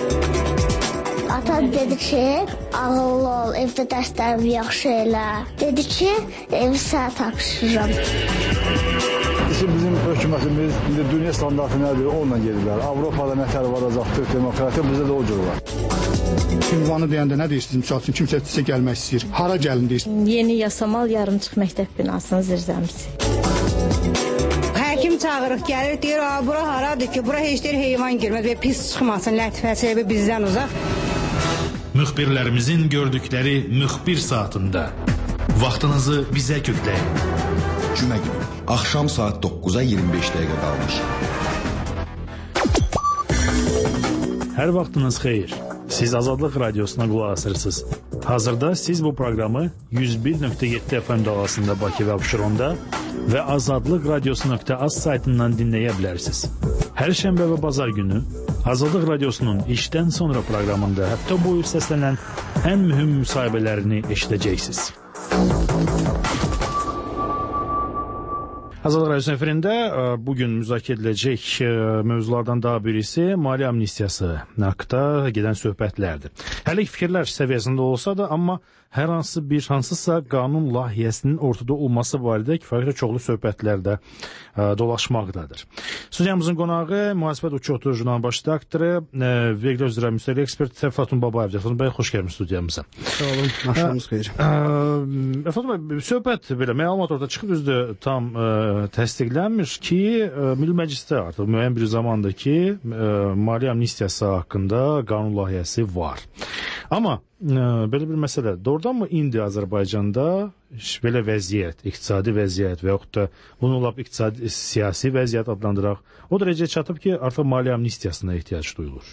Ata dedi ki, ağıllı ol, evdə dərslərimi yaxşı elə. Dedi ki, evi sənə tapşırıram. Bizim hökumətimiz dünya standartı nədir, onunla gedirlər. Avropada nətər varacaqdır, demokratiya bizdə də o cür var. Ünvanı deyəndə nə deyirsiniz? Misal üçün kimsə sizə gəlmək istəyir. Hara gəlin deyirsiniz? Yeni Yasamal yarımçıq məktəb binasının zirzəmisi. Həkim çağırıq, gəlir, deyir, bura haradır ki, bura heç deyir heyvan girməz və pis çıxmasın, lətifəsi bizdən uzaq. Müxbirlərimizin gördükləri müxbir saatında vaxtınızı bizə kökləyin. Cümə günü, axşam saat 9-a 25 dəqiqə qalmış. Hər vaxtınız xeyir. Siz Azadlıq Radiosuna qulaq asırsınız. Hazırda siz bu proqramı 101.7 FM dalğasında Bakı və Abşeronda və azadlıqradiosu.az saytından dinləyə bilərsiniz. Hər şənbə və bazar günü Azadlıq Radiosunun işdən sonra proqramında hətta buyur səslənən ən mühüm müsahibələrini eşidəcəksiniz. Azadlıq Radiosu efirində bugün müzakirə ediləcək mövzulardan daha birisi maliyyə amnistiyası haqqında gedən söhbətlərdir. Hələ fikirlər səviyyəsində olsa da, amma hər hansısa qanun layihəsinin ortada olması barədə kifayət çoxlu söhbətlərdə dolaşmaqdadır. Studiyamızın qonağı mühasibət uçuqdur jurnalın baş redaktoru, vergi üzrə müstəqil ekspert Fatun Babayevdir. Fatun bəy, xoş gəlmiş studiyamıza. Sağ olun, axşamınız xeyir. Fatun bəy, söhbət belə məlumat orada çıxıb düzdür, tam təsdiqlənmir ki, Milli Məclisdə artıq müəyyən bir zamandır ki, maliyyə amnistiyası haqqında qanun layihəsi var. Amma belə bir məsələ, doğrudanmı indi Azərbaycanda belə vəziyyət, iqtisadi vəziyyət və yaxud da bunu olub iqtisadi siyasi vəziyyət adlandıraq, o dərəcəyə çatıb ki, artıq maliyyə amnistiyasına ehtiyac duyulur?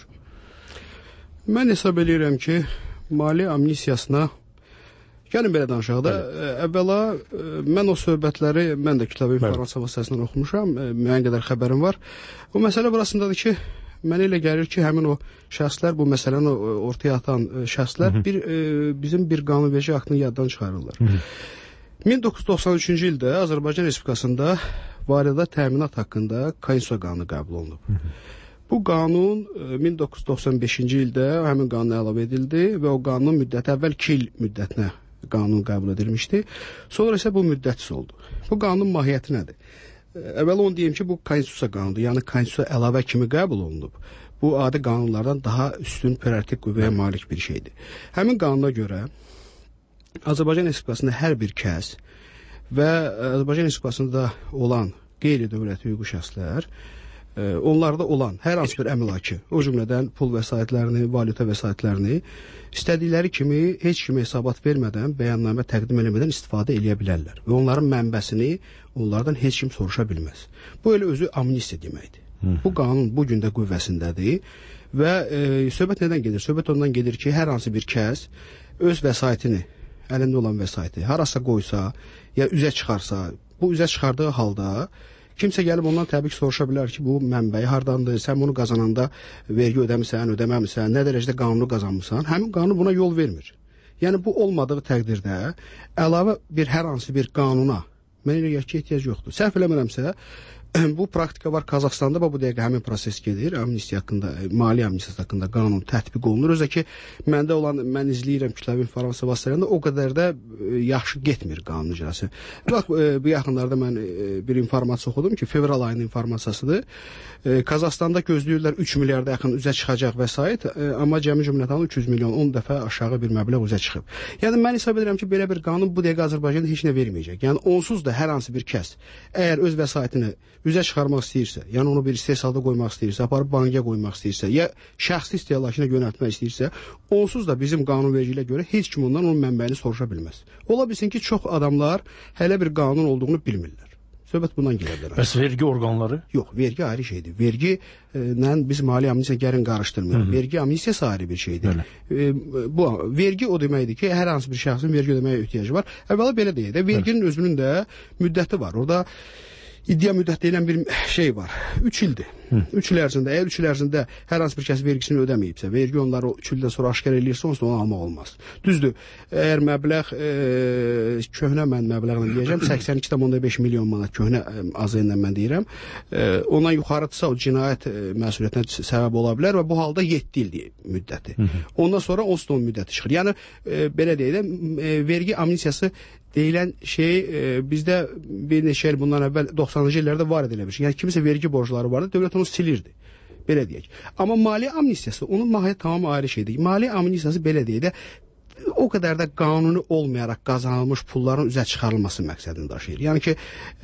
Mən hesab edirəm ki, maliyyə amnistiyasına gəlin belə danışaq da, əvvəla mən o söhbətləri, mən də kütləvi informasiya vasitəsindən oxumuşam, müəyyən qədər xəbərim var. O məsələ burasındadır ki, mənə elə gəlir ki, həmin o şəxslər, bu məsələni ortaya atan şəxslər bizim bir qanunverici aktını yaddan çıxarırlar. 1993-cü ildə Azərbaycan Respublikasında varidat təminat haqqında Konstitusiya qanunu qəbul olunub. Bu qanun 1995-ci ildə həmin qanuna əlavə edildi və o qanunun müddəti əvvəl 2 il müddətinə qanun qəbul edilmişdi. Sonra isə bu müddətsiz oldu. Bu qanunun mahiyyəti nədir? Əvvəl onu deyim ki, bu konstitusiya qanunudur, yəni konstitusiya əlavə kimi qəbul olunub. Bu adi qanunlardan daha üstün prioritet qüvvəyə malik bir şeydir. Həmin qanuna görə Azərbaycan Respublikasında hər bir kəs və Azərbaycan Respublikasında olan qeyri-dövləti hüquqi şəxslər, onlarda olan hər hansı bir əmlakı, o cümlədən pul vəsaitlərini, valyuta vəsaitlərini istədikləri kimi heç kimə hesabat vermədən, bəyannamə təqdim eləmədən istifadə eləyə bilərlər. Və onların mənbəsini onlardan heç kim soruşa bilməz. Bu elə özü amnistiya deməkdir. Bu qanun bugün də qüvvəsindədir və söhbət nədən gedir? Söhbət ondan gedir ki, hər hansı bir kəs öz vəsaitini, əlində olan vəsaiti harasa qoysa, ya üzə çıxarsa, bu üzə çıxardığı halda kimsə gəlib ondan təbii ki, soruşa bilər ki, bu mənbəyi hardandır, sən bunu qazananda vergi ödəmirsən, ödəməmirsən, nə dərəcədə qanunu qazanmırsan, həmin qanun buna yol vermir. Yəni, bu olmadığı təqdirdə əlavə bir hər hansı bir qanuna mən elə gəlir ki, ehtiyac yoxdur. Səhv eləmirəmsə, bu praktika var Qazaxstanda, bu dəqiqə həmin proses gedir, amnistiya haqqında, maliyyə amnistiyası haqqında qanun tətbiq olunur. Özə ki, məndə olan, mən izləyirəm kütləvi informasiya vasitələrində, o qədər də yaxşı getmir qanun icrası. Bax, bu yaxınlarda mən bir informasiya oxudum ki, fevral ayının informasiyasıdır. Qazaxstanda gözləyirlər 3 milyarda yaxın üzə çıxacaq vəsait, amma cəmi cümlətanı 300 milyon, 10 dəfə aşağı bir məbləğ üzə çıxıb. Yəni, mən hesab edirəm ki, belə bir qanun bu dəqiqə Azərbaycanda heç nə verməyəcək. Yəni, onsuz da hər hansı bir kəs, əgər öz vəsaitini üzə çıxarmaq istəyirsə, yəni onu bir istehsalda qoymaq istəyirsə, aparıb bankaya qoymaq istəyirsə, ya şəxsi istehlakına yönəltmək istəyirsə, onsuz da bizim qanunvericiliyə görə heç kim ondan onun mənbəyini soruşa bilməz. Ola bilsin ki, çox adamlar hələ bir qanun olduğunu bilmirlər. Söhbət bundan gedə bilər. Bəs vergi orqanları? Yox, vergi ayrı şeydir. Vergi biz maliyyə amnistiya gəlin qarışdırmırıq. Vergi amnistiyası ayrı bir şeydir. Bu vergi o deməkdir ki, hər hansı bir şəxsin vergi ödəməyə ehtiyacı var. Əvvəla belə deyək də, verginin özünün də müddəti var. Orada iddia müddət deyilən bir şey var. 3 ildir. 3 il ərzində, əgər 3 il ərzində hər hansı bir kəs vergisini ödəməyibsə, vergi onları 3 ildən sonra aşkar eləyirsə, onsuz da onu almaq olmaz. Düzdür, əgər məbləğ, köhnə mən məbləğlə deyəcəm, 82,5 milyon manat köhnə azı ilə mən deyirəm, ondan yuxarıdırsa o cinayət məsuliyyətinə səbəb ola bilər və bu halda 7 ildir müddəti. Ondan sonra onsuz da onun müddəti çıxır. Yəni, belə deyək də, vergi amnistiyası deyilən şey bizdə bir neçə il bundan əvvəl 90-cı illərdə var ediləmiş. Yəni kimisə vergi borcları vardı, dövlət onu silirdi. Belə deyək. Amma maliyyə amnistiyası onun mahiyyəti tamam ayrı şeydir. Maliyyə amnistiyası belə deyək də o qədər də qanuni olmayaraq qazanılmış pulların üzə çıxarılması məqsədini daşıyır. Yəni ki,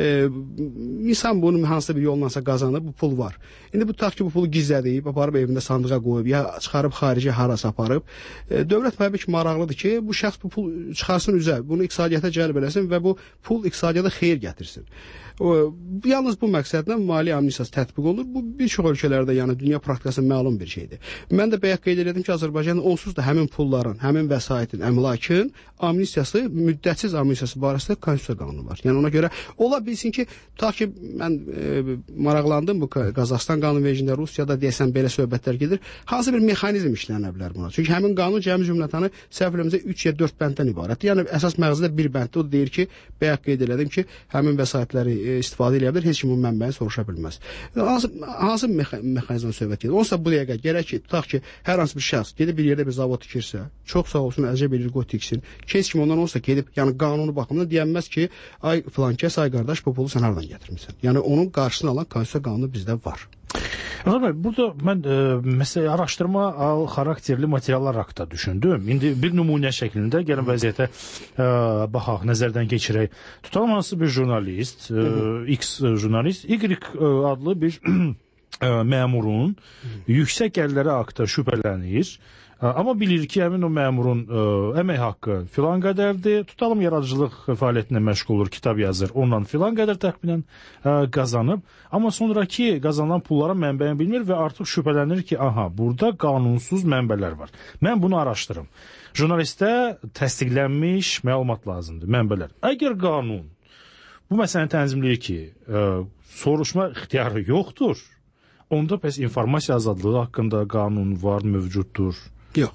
insan bunun hansısa bir yollansa qazanır, bu pul var. İndi bu tutaq ki, bu pulu gizlədib, aparıb evində sandığa qoyub, ya çıxarıb xarici harasa aparıb. Dövlət təbii ki, maraqlıdır ki, bu şəxs bu pul çıxarsın üzə, bunu iqtisadiyyata cəlb eləsin və bu pul iqtisadiyyata xeyir gətirsin. Yalnız bu məqsədlə maliyyə amnistiyası tətbiq olunur. Bu bir çox ölkələrdə, yəni dünya praktikasında məlum bir şeydir. Mən də bayaq qeyd edirdim ki, Azərbaycanda onsuz da həmin pulların, həmin vəsaitin, əmlakın amnistiyası, müddətsiz amnistiyası barəsində konstitusiya qanunu var. Yəni ona görə ola bilsin ki, tutaq ki, mən maraqlandım bu Qazaxıstan qanunvericiliyində, Rusiyada deyəsən belə söhbətlər gedir. Hansı bir mexanizm işlənə bilər buna? Çünki həmin qanun cəmi cümlətanı səhv eləmirəmsə 3 ya 4 bənddən ibarətdir. Yəni əsas məqsədə bir bənddir. O deyir ki, bayaq qeyd elədim ki, həmin vəsaitləri istifadə edə bilər, heç kim bunun mənbəyini soruşa bilməz. Hansı mexanizmdən söhbət gedir? Onsa bu dəqiqə gərək ki, tutaq ki, hər hansı bir şəxs gedib bir yerdə bir zavod tikirsə, çox sağ olsun, əcəb edir, qoy tiksin. Heç kim ondan olsa gedib, yəni qanunu baxımından deyənməz ki, ay filan kəs, ay qardaş, bu pulu sən hardan gətirmisən? Yəni onun qarşısını alan konstitusiya qanunu bizdə var. Bəy, burada mən məsələ araşdırma xarakterli materiallar haqqında düşündüm. İndi bir nümunə şəklində gəlin vəziyyətə baxaq, nəzərdən keçirək. Tutalım hansı bir jurnalist, X jurnalist, Y adlı bir məmurun yüksək gəlirləri haqqında şübhələnir. Amma bilir ki, həmin o məmurun əmək haqqı filan qədərdir. Tutalım yaradıcılıq fəaliyyətinə məşğul olur, kitab yazır. Ondan filan qədər təxminən qazanıb. Amma sonraki qazanan pulların mənbəyini bilmir və artıq şübhələnir ki, aha, burada qanunsuz mənbələr var. Mən bunu araşdırım. Jurnalistə təsdiqlənmiş məlumat lazımdır, mənbələr. Əgər qanun bu məsələni tənzimləyir ki, soruşma ixtiyarı yoxdur, onda pəs informasiya azadlığı haqqında qanun var, mövcuddur. Yox,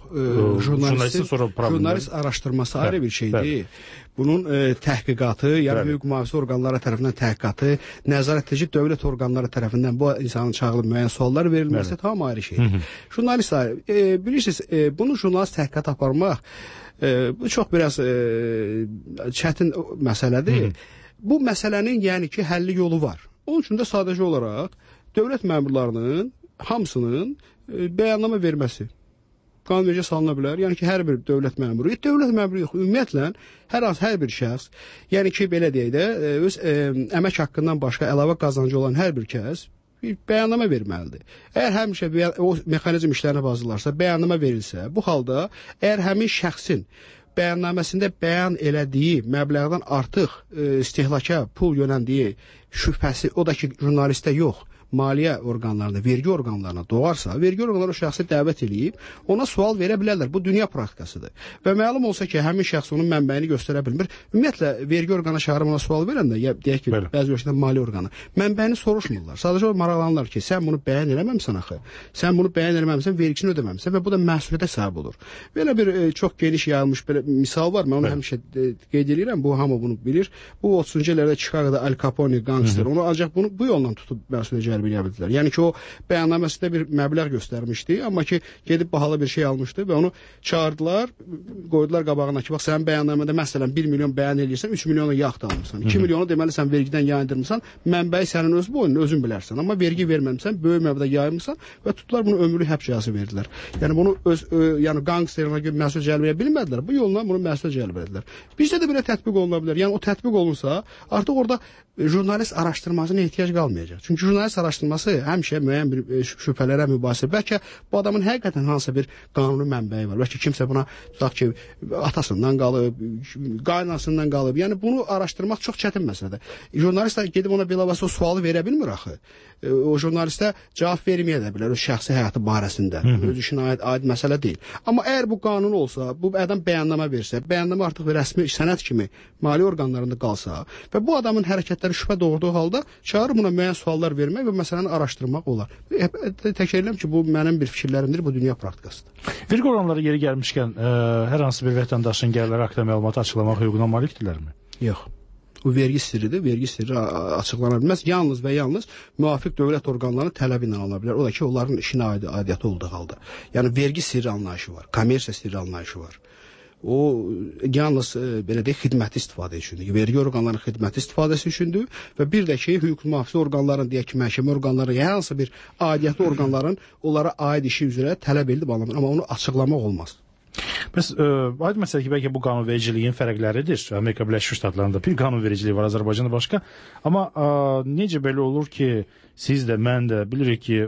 jurnalist araşdırması ayrı bir şeydir. Bunun təhqiqatı, yəni hüquq mühafizə orqanları tərəfindən təhqiqatı, nəzarət edici dövlət orqanları tərəfindən bu insanın çağırılıb müəyyən suallar verilməsi tam ayrı şeydir. Jurnalist bilirsiniz, bunu jurnalist təhqiqat aparmaq bu çox biraz çətin məsələdir. Bu məsələnin yəni ki, həlli yolu var. Onun üçün də sadəcə olaraq dövlət məmurlarının hamısının bəyannamə verməsi qanunvericiliyə salına bilər. Yəni ki, hər bir dövlət məmuru yox, ümumiyyətlə hər bir şəxs, yəni ki, belə deyək də, öz əmək haqqından başqa əlavə qazancı olan hər bir kəs bir bəyannamə verməlidir. Əgər həmişə o mexanizm işlərinə bazılarsa, bəyannamə verilsə, bu halda əgər həmin şəxsin bəyannaməsində bəyan elədiyi məbləğdən artıq istehlaka pul yönəndiyi şübhəsi, o da ki, jurnalistə yox, maliyyə orqanlarına, vergi orqanlarına doğarsa, vergi orqanları o şəxsi dəvət edib, ona sual verə bilərlər. Bu dünya praktikasıdır. Və məlum olsa ki, həmin şəxs onun mənbəyini göstərə bilmir. Ümumiyyətlə, vergi orqanı çağırıb ona sual verəndə, ya deyək ki, bəzi ölkədə maliyyə orqanı, mənbəyini soruşmurlar. Sadəcə maraqlanırlar ki, sən bunu bəyan eləməmsən axı, sən bunu bəyan eləməmsən, vergisini ödəməmsən və bu da məsuliyyətə səbəb olur. Belə bir çox geniş yayılmış belə misal var. Mən onu həmişə qeyd edirəm, bu hamı bunu bilir. Bu 30-cu illərdə Chicago'da Al Capone gangster, onu ancaq bu yolla tutub məsuliyyətə cəlb edə bildilər. Yəni ki, o bəyannaməsində bir məbləğ göstərmişdi, amma ki, gedib bahalı bir şey almışdı və onu çağırdılar, qoydular qabağına ki, bax, sənin bəyannamədə məsələn 1 milyon bəyan edirsən, 3 milyonu yaxd almışsan, 2 milyonu deməli sən vergidən yayındırmısan, mənbəyi sənin öz boyunun özün bilərsən, amma vergi verməmsən, böyük məbləğdə yayırmısan və tutdular bunu ömürlük həbs cəzası verdilər. Yəni bunu yəni qangsterlərə görə məsuliyyət cəlb edə bilmədilər, bu yolla bunu məsuliyyət cəlb edilər. Bizdə də belə tətbiq oluna bilər. Yəni o tətbiq olunsa, artıq orada jurnalist araşdırmasına ehtiyac qalmayacaq. Çünki jurnalist araşdırması həmişə müəyyən bir şübhələrə mübahisə. Bəlkə bu adamın həqiqətən hansısa bir qanuni mənbəyi var. Bəlkə kimsə buna tutaq ki, atasından qalıb, qaynasından qalıb. Yəni bunu araşdırmaq çox çətin məsələdir. Jurnalist gedib ona bilavasitə o sualı verə bilmir axı. O jurnalistə cavab verməyə də bilər öz şəxsi həyatı barəsində. Öz işinə aid məsələ deyil. Amma əgər bu qanun olsa, bu adam bəyannamə versə, bəyannamə artıq rəsmi sənəd kimi maliyyə orqanlarında qalsa və bu adamın hərəkətləri şübhə doğurduğu halda çağırıb buna müəyyən suallar vermək və məsələni araşdırmaq olar. Təkrar edirəm ki, bu mənim bir fikirlərimdir, bu dünya praktikasıdır. Vergi orqanları yeri gəlmişkən hər hansı bir vətəndaşın gəlirləri haqqında məlumatı açıqlamaq hüququna malikdirlərmi? Yox. Bu vergi sirridir. Vergi sirri açıqlana bilməz. Yalnız və yalnız müvafiq dövlət orqanlarının tələbi ilə alına bilər. O da ki, onların işinə aidiyyatı olduğu halda. Yəni vergi sirri anlayışı var, kommersiya sirri anlayışı var. O yalnız belə deyək xidməti istifadə üçündür. Vergi orqanlarının xidməti istifadəsi üçündür və bir də ki, hüquq mühafizə orqanlarının, deyək ki, məhkəmə orqanları, hər hansı bir aidiyyatı orqanların onlara aid işi üzrə tələb edilib alınır, amma onu açıqlamaq olmaz. Bəs aydın məsələ ki, bəlkə bu qanunvericiliyin fərqləridir. Amerika Birləşmiş Ştatlarında bir qanunvericiliyi var, Azərbaycanda başqa. Amma necə belə olur ki, siz də, mən də bilirik ki,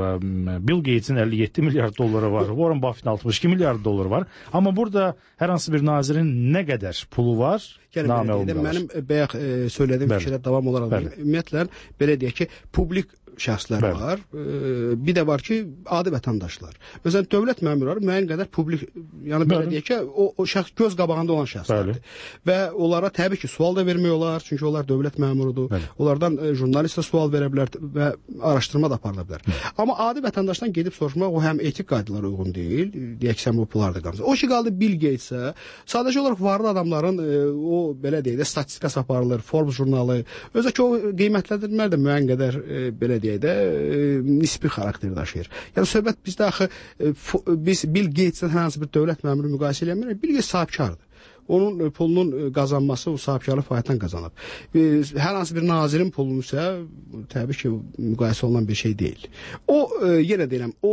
Bill Gates'in 57 milyard dolları var, Warren Buffett'in 62 milyard dolları var. Amma burada hər hansı bir nazirin nə qədər pulu var, naməlum qalır. Mənim bayaq söylədiyim fikirə davam olaraq, ümumiyyətlə, belə deyək ki, publik şəxslər var. Bir də var ki, adi vətəndaşlar. Məsələn, dövlət məmurları müəyyən qədər publik, yəni belə deyək ki, o şəxs göz qabağında olan şəxslərdir. Və onlara təbii ki, sual da vermək olar, çünki onlar dövlət məmurudur. Onlardan jurnalistə sual verə bilər və araşdırma da aparıla bilər. Amma adi vətəndaşdan gedib soruşmaq o həm etik qaydalara uyğun deyil, deyək ki, sən bu pullarda qalmısan. O ki, qaldı Bill Gates'ə, sadəcə olaraq varlı adamların o, belə deyək də, statistikası aparılır, Forbes jurnalı, özə ki, o qiymətləndirmələr də müəyyən qədər, belə deyək də, nisbi xarakter daşıyır. Yəni, söhbət bizdə axı, biz Bill Gates'dən hər hansı bir dövlət məmuru müqayisə eləmirik, Bill Gates sahibkardır. Onun pulunun qazanması o sahibkarlıq fəaliyyətdən qazanıb. Hər hansı bir nazirin pulunu isə təbii ki, müqayisə olunan bir şey deyil. O, yenə deyirəm, o,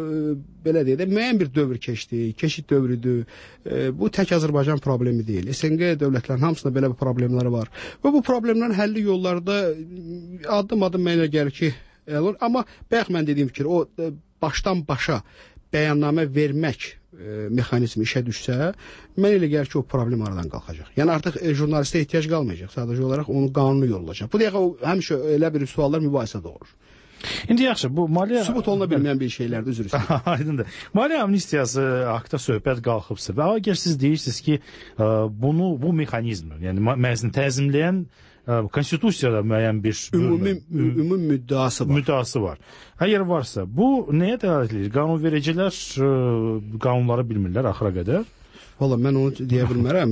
belə deyək də, müəyyən bir dövr keçdi, keçid dövrüdür. Bu tək Azərbaycan problemi deyil. SNQ dövlətlərin hamısında belə bir problemləri var. Və bu problemlərin həlli yollarda addım-addım mənə gəlir ki, amma bayaq mən dediyim fikir, o başdan başa bəyannamə vermək mexanizmi işə düşsə, mən elə gəlir ki, o problem aradan qalxacaq. Yəni artıq jurnalistə ehtiyac qalmayacaq. Sadəcə olaraq onun qanunu yol olacaq. Bu dəqiqə həmişə elə bir suallar mübahisə doğurur. İndi yaxşı, bu maliyyə... Sübut oluna bilməyən bir şeylərdir, üzr istəyirəm. Aydındır. Maliyyə amnistiyası haqda söhbət qalxıbsa və əgər siz deyirsiniz ki, bu mexanizmi, yəni təzimləyən konstitusiyada müəyyən bir ümumi müddəası var. Əgər varsa, bu nəyə dəlalət edir? Qanunvericilər qanunları bilmirlər axıra qədər? Valla mən onu deyə bilmərəm.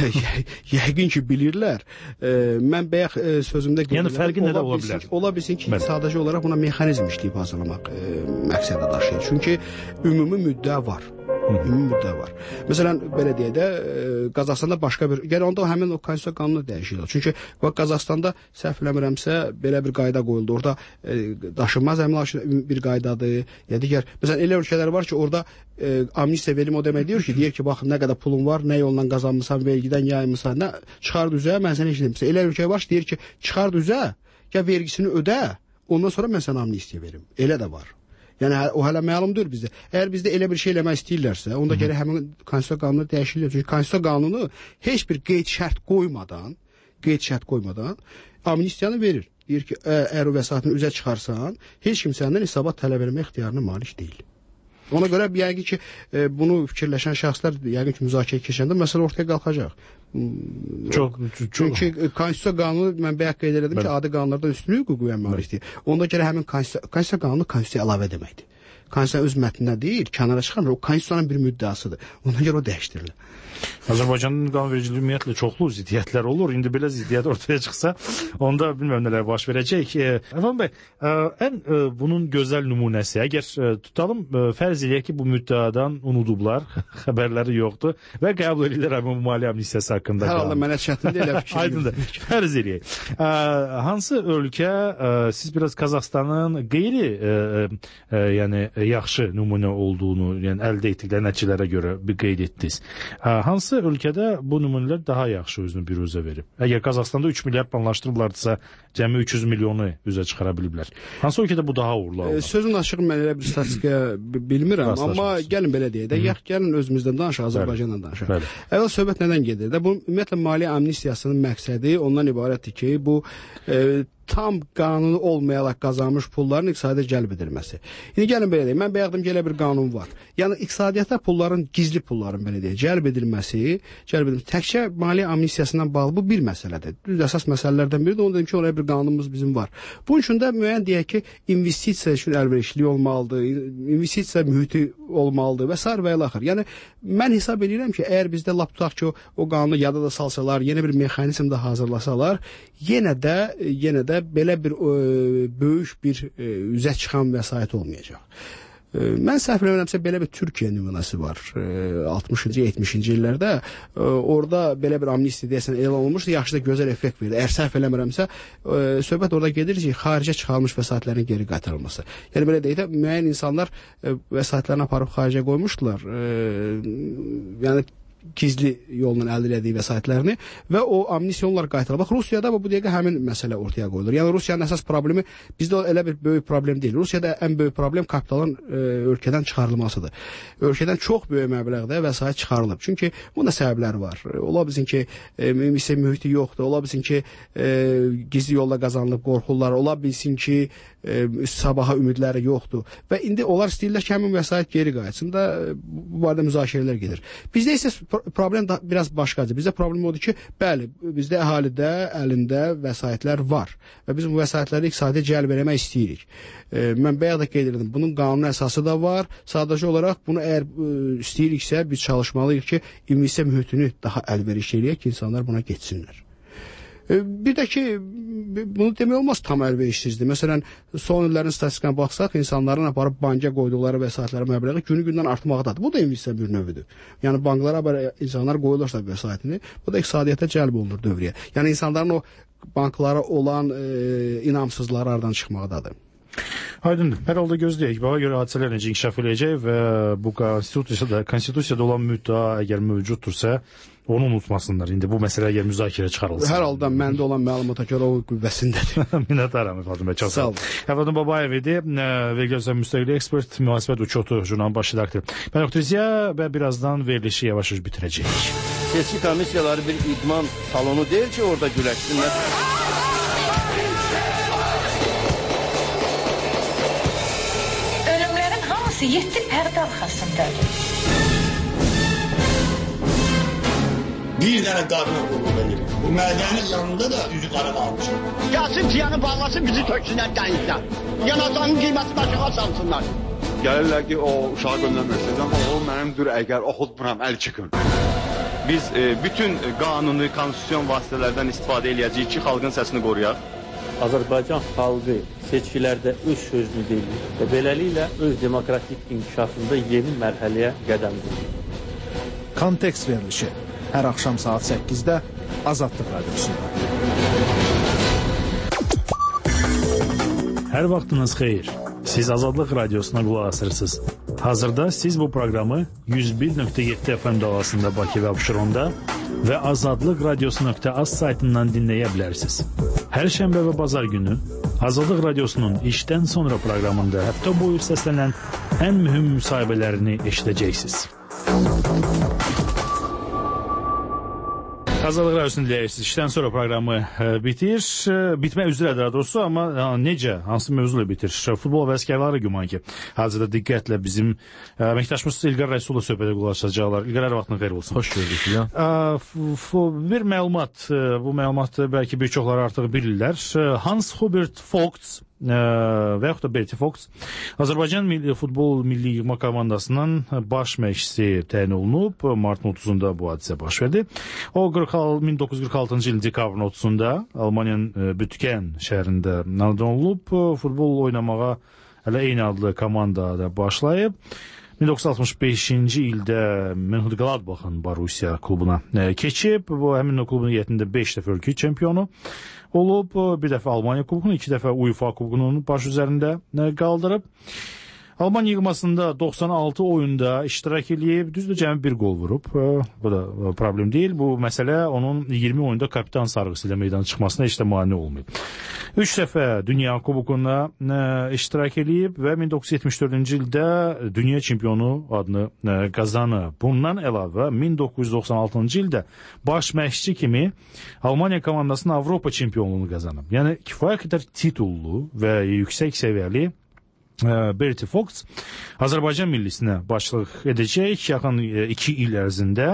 Yəqin ki, bilirlər. Mən bayaq sözümdə qeyd edirəm. Yəni fərqi nədə ola bilər? Ola bilsin ki, sadəcə olaraq buna mexanizm işləyib hazırlamaq məqsədə daşıyır. Çünki ümumi müddəa var. Ümumi müddəa var. Məsələn, belə deyək də, Qazaxstanda başqa bir... Yəni, onda həmin o konstitusiya qanunu dəyişilir. Çünki Qazaxstanda səhv eləmirəmsə, belə bir qayda qoyuldu. Orada daşınmaz əmlak bir qaydadır. Ya digər, məsələn, elə ölkələr var ki, orada amnistiya verim o demək deyir ki, baxın, nə qədər pulun var, nə yolla qazanmısan, vergidən yaymısan, nə çıxard üzə, mən sənə heç demişəm. Elə ölkə var ki, deyir ki, çıxard üzə, ya vergisini ödə, ondan sonra mən sənə amnistiya verim. Elə də var. Yəni, o hələ məlumdur bizdə. Əgər bizdə elə bir şey eləmək istəyirlərsə, onda gərək həmin konstitusiya qanunu dəyişilir. Çünki konstitusiya qanunu heç bir qeyd şərt qoymadan amnistiyanı verir. Deyir ki, əgər o vəsaitini üzə çıxarsan, heç kim səndən hesabat tələb etmə ixtiyarına malik deyil. Ona görə yəqin ki, bunu fikirləşən şəxslər yəqin ki, müzakirə keçəndə məsələ ortaya qalxacaq. Çünki konstitusiya qanunu, mən bayaq qeyd elədim ki, adi qanunlardan üstünlük hüququ malikdir. Onda görə həmin konstitusiya qanunu konstitusiyaya əlavə deməkdir. Konstitusiya öz mətnində deyil, kənara çıxarmır, o konstitusiyanın bir müddəasıdır. Ona görə o dəyişdirilir. Azərbaycanın qanunvericiliyi ümumiyyətlə çoxlu ziddiyyətlər olur. İndi belə ziddiyyət ortaya çıxsa, onda bilməm nələr baş verəcək. Əfəndim bəy, ən bunun gözəl nümunəsi, əgər tutalım, fərz eləyək ki, bu müddəadan unudublar, xəbərləri yoxdur və qəbul edirlər həmin maliyyə amnistiyası haqqında. Hər halda mənə çətindir elə fikir. Aydındır. Fərz eləyək. Hansı ölkə, siz biraz Qazaxstanın qeyri, yəni yaxşı nümunə olduğunu, yəni əldə etdikləri nəticələrə görə bir qeyd etdiniz. Hansı ölkədə bu nümunələr daha yaxşı özünü biruzə verib? Əgər Qazaxstanda 3 milyard planlaşdırıblardısa, cəmi 300 milyonu üzə çıxara biliblər. Hansı ölkədə bu daha uğurlu olur? Sözün açığı mən elə bir statistika bilmirəm, amma gəlin belə deyək də, gəlin özümüzdən danışaq, Azərbaycandan danışaq. Əvvəl söhbət nədən gedir də? Bu ümumiyyətlə maliyyə amnistiyasının məqsədi ondan ibarətdir ki, bu tam qanuni olmayaraq qazanmış pulların iqtisadiyyata cəlb edilməsi. İndi gəlin belə deyək, mən bayaqdım ki, elə bir qanun var. Yəni iqtisadiyyata pulların, gizli pulların belə deyək, cəlb edilməsi təkcə maliyyə amnistiyasından bağlı bu bir məsələdir. Düz əsas məsələlərdən biridir. Onu dedim ki, oraya bir qanunumuz bizim var. Bunun üçün də müəyyən deyək ki, investisiya üçün əlverişli olmalıdır, investisiya mühiti olmalıdır və s. və ilə axır. Yəni mən hesab edirəm ki, əgər bizdə lap tutaq ki, o qanunu yada da salsalar, yeni bir mexanizm da hazırlasalar, yenə də belə bir böyük bir üzə çıxan vəsait olmayacaq. Mən səhv eləmirəmsə belə bir Türkiyə nümunəsi var. 60-cı, 70-ci illərdə orada belə bir amnistiya deyəsən elan olmuşdu, yaxşı da gözəl effekt verdi. Əgər səhv eləmirəmsə, söhbət orada gedir ki, xaricə çıxarılmış vəsaitlərin geri qaytarılması. Yəni belə deyək də, müəyyən insanlar vəsaitlərini aparıb xaricə qoymuşdular. Yəni gizli yolla əldə etdiyi vəsaitlərini və o amnistiya onlar qaytarılır. Bax, Rusiyada bu dəqiqə həmin məsələ ortaya qoyulur. Yəni Rusiyanın əsas problemi bizdə elə bir böyük problem deyil. Rusiyada ən böyük problem kapitalın ölkədən çıxarılmasıdır. Ölkədən çox böyük məbləğdə vəsait çıxarılıb. Çünki bunun da səbəbləri var. Ola bilsin ki, mühiti yoxdur. Ola bilsin ki, gizli yolla qazanılıb qorxurlar. Ola bilsin ki, sabaha ümidləri yoxdur. Və indi onlar istəyirlər ki, həmin vəsait geri qayıtsın da bu barədə müzakirələr gedir. Bizdə isə problem biraz başqadır. Bizdə problem odur ki, bəli, bizdə əhalidə, əlində vəsaitlər var və biz bu vəsaitləri iqtisadiyyata cəlb eləmək istəyirik. Mən bayaq da qeyd edirdim, bunun qanuni əsası da var. Sadəcə olaraq bunu əgər istəyiriksə, biz çalışmalıyıq ki, investisiya mühitini daha əlverişli eləyək ki, insanlar buna getsinlər. Bir də ki, bunu demək olmaz tam əlverişsizdir. Məsələn, son illərin statistikasına baxsaq, insanların aparıb banka qoyduqları vəsaitlərin məbləği günü-gündən artmaqdadır. Bu da investisiya bir növüdür. Yəni banklara insanlar qoyulursa vəsaitini, bu da iqtisadiyyata cəlb olunur dövrəyə. Yəni insanların o banklara olan inamsızları aradan çıxmaqdadır. Aydındır. Hər halda gözləyək. Bana görə hadisələr necə inkişaf edəcək və bu konstitusiyada olan müddəa əgər mövcuddursa, onu unutmasınlar. İndi bu məsələ əgər müzakirə çıxarılsın. Hər halda məndə olan məlumata görə o qüvvəsindədir. Minnətdaram Fatıma. Çox sağ olun. Əvvəldən Babayev idi. Vergi Özələn müstəqil ekspert, mühasibət uçotu jurnalın baş redaktoru. Mən Oktrizya və birazdan verilişi yavaş-yavaş bitirəcəyik. Seçki komissiyaları bir idman salonu deyil ki, orada güləşsinlər. Ölümlərin hamısı 7 pərdə arxasındadır. Bir dənə qadına qulluq edir. Bu mədənin yanında da üzü qara qalmışım. Gəlsin piyanı bağlasın, bizi töksünlər dənizdən. Yanacağının qiyməti başına salsınlar. Gəlirlər ki, o uşağı göndərməsin, amma o mənimdir, əgər oxutmuram, əl çıxın. Biz bütün qanuni, konstitusyon vasitələrdən istifadə edəcəyik ki, xalqın səsini qoruyaq. Azərbaycan xalqı seçkilərdə öz sözünü deyir və beləliklə öz demokratik inkişafında yeni mərhələyə qədəm qoyur. Kontekst verilişi. Hər axşam saat 8-də Azadlıq Radiosunda. Hər vaxtınız xeyir. Siz Azadlıq Radiosuna qulaq asırsınız. Hazırda siz bu proqramı 101.7 FM dalğasında Bakı və Abşeronda və azadlıqradiosu.az saytından dinləyə bilərsiniz. Hər şənbə və bazar günü Azadlıq Radiosunun işdən sonra proqramında həftə boyu səslənən ən mühüm müsahibələrini eşidəcəksiniz. Azadlıq Radiosu'nu dinləyirsiniz. İşdən sonra proqramı bitir. Bitmək üzrə daha doğrusu, amma necə, hansı mövzuyla bitir? Futbol və əsgərləri güman ki, hazırda diqqətlə bizim əməkdaşımız İlqar Rəsul'la söhbətə qulaqasacaqlar. İlqar, hər vaxtın xeyir olsun. Xoş gördük ya. Bir məlumat, bu məlumat bəlkə bir çoxları artıq bilirlər. Hans Hubert Vogt və yaxud da Berti Vogt Azərbaycan futbol milli yığma komandasının baş məşqçisi təyin olunub. Martın 30-da bu hadisə baş verdi. O 1946-cı ilin dekabrın 30-da Almaniyanın Bütkən şəhərində anadan olub. Futbol oynamağa hələ eyni adlı komandada başlayıb. 1965-ci ildə Mönchengladbach'ın Borussia klubuna keçib. Bu həmin o klubun heyətində 5 dəfə ölkə çempionu olub. Bir dəfə Almaniya kubokunu, 2 dəfə UEFA kubokunu baş üzərində qaldırıb. Alman yığmasında 96 oyunda iştirak edib, düzdür cəmi bir qol vurub. Bu da problem deyil. Bu məsələ onun 20 oyunda kapitan sarğısı ilə meydana çıxmasına heç də mane olmayıb. 3 dəfə Dünya Kubokunda iştirak edib və 1974-cü ildə dünya çempionu adını qazanıb. Bundan əlavə 1996-cı ildə baş məşqçi kimi Almaniya komandasının Avropa çempionluğunu qazanıb. Yəni kifayət qədər titullu və yüksək səviyyəli Bertie Fox Azərbaycan millisinə başçılıq edəcək yaxın 2 il ərzində.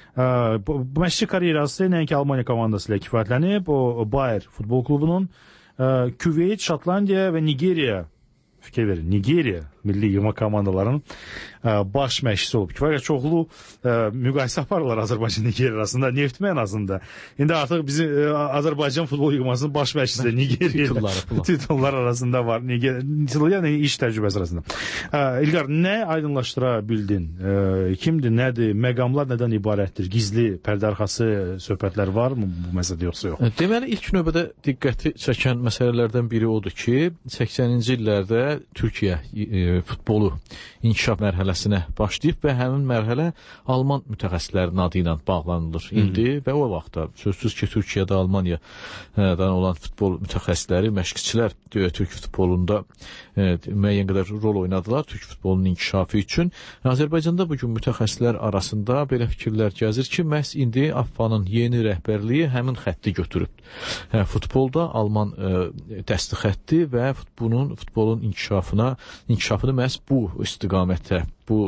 Bu məşqçi karyerası nəinki Almaniya komandası ilə kifayətlənib, o Bayer futbol klubunun Küveyt, Şotlandiya və Nigeriya fikir verin, Nigeriya milli yığma komandalarının baş məşqçisi olub. Kifayət çoxlu müqayisə aparırlar Azərbaycan Nigeriya arasında, neft mənasında. İndi artıq bizim Azərbaycan futbol yığmasının baş məşqçisi də Nigeriya titullar arasında var. Yəni iş təcrübəsi arasında. İlqar, nə aydınlaşdıra bildin? Kimdir, nədir? Məqamlar nədən ibarətdir? Gizli, pərdə arxası söhbətlər var mı bu məsələdə yoxsa yox? Deməli, ilk növbədə diqqəti çəkən məsələlərdən biri odur ki, 80-ci illərdə Türkiyə futbolu inkişaf mərhələsinə başlayıb və həmin mərhələ Alman mütəxəssislərinin adı ilə bağlanılır indi və o vaxtda sözsüz ki, Türkiyədə Almaniyadan olan futbol mütəxəssisləri, məşqçilər Türk futbolunda müəyyən qədər rol oynadılar Türk futbolunun inkişafı üçün. Azərbaycanda bugün mütəxəssislər arasında belə fikirlər gəzir ki, məhz indi AFFA-nın yeni rəhbərliyi həmin xətti götürüb. Futbolda Alman dəsti xətti və futbolun inkişafını məhz bu istiqamətdə, bu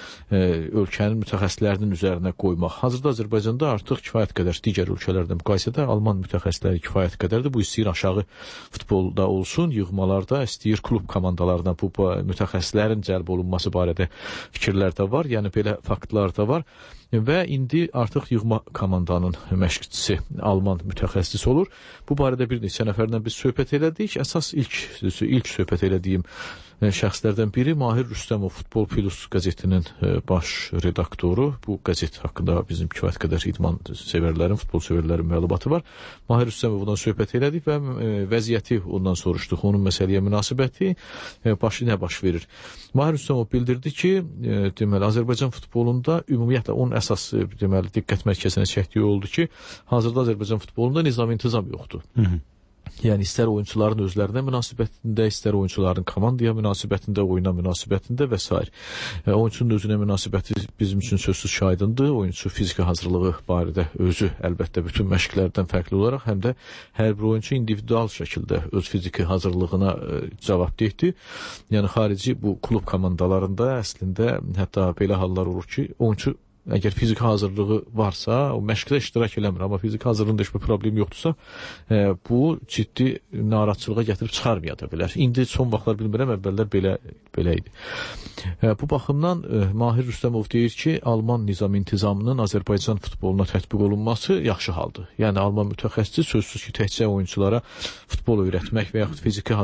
ölkənin mütəxəssislərinin üzərinə qoymaq. Hazırda Azərbaycanda artıq kifayət qədər digər ölkələrdən müqayisədə Alman mütəxəssisləri kifayət qədərdir. Bu istəyir aşağı futbolda olsun, yığmalarda, istəyir klub komandalarına bu mütəxəssislərin cəlb olunması barədə fikirlər də var. Yəni belə faktlar da var. Və indi artıq yığma komandanın məşqçisi Alman mütəxəssis olur. Bu barədə bir neçə nəfərlə biz söhbət elədik. Əsas ilk söhbət elədiyim şəxslərdən biri Mahir Rüstəmov, Futbol Plus qəzetinin baş redaktoru. Bu qəzet haqqında bizim kifayət qədər idman sevərlərin, futbol sevərlərin məlumatı var. Mahir Rüstəmovdan söhbət elədik və vəziyyəti ondan soruşduq. Onun məsələyə münasibəti, nə baş verir. Mahir Rüstəmov bildirdi ki, deməli, Azərbaycan futbolunda ümumiyyətlə onun əsas deməli, diqqət mərkəzinə çəkdiyi oldu ki, hazırda Azərbaycan futbolunda nizam-intizam yoxdur. Yəni, istər oyunçuların özlərinə münasibətində, istər oyunçuların komandaya münasibətində, oyuna münasibətində və s. Oyunçunun özünə münasibəti bizim üçün sözsüz şahidindir. Oyunçu fiziki hazırlığı barədə özü əlbəttə bütün məşqlərdən fərqli olaraq, həm də hər bir oyunçu individual şəkildə öz fiziki hazırlığına cavabdehdir. Yəni, xarici bu klub komandalarında əslində hətta belə hallar olur ki, oyunçu əgər fiziki hazırlığı varsa, o məşqdə iştirak eləmir, amma fiziki hazırlığında heç bir problem yoxdursa, bu ciddi narahatçılığa gətirib çıxarmaya da bilər. İndi son vaxtlar bilmirəm, əvvəllər belə idi. Bu baxımdan Mahir Rüstəmov deyir ki, Alman nizam-intizamının Azərbaycan futboluna tətbiq olunması yaxşı haldır. Yəni, Alman mütəxəssis sözsüz ki, təkcə oyunçulara futbol öyrətmək və yaxud fiziki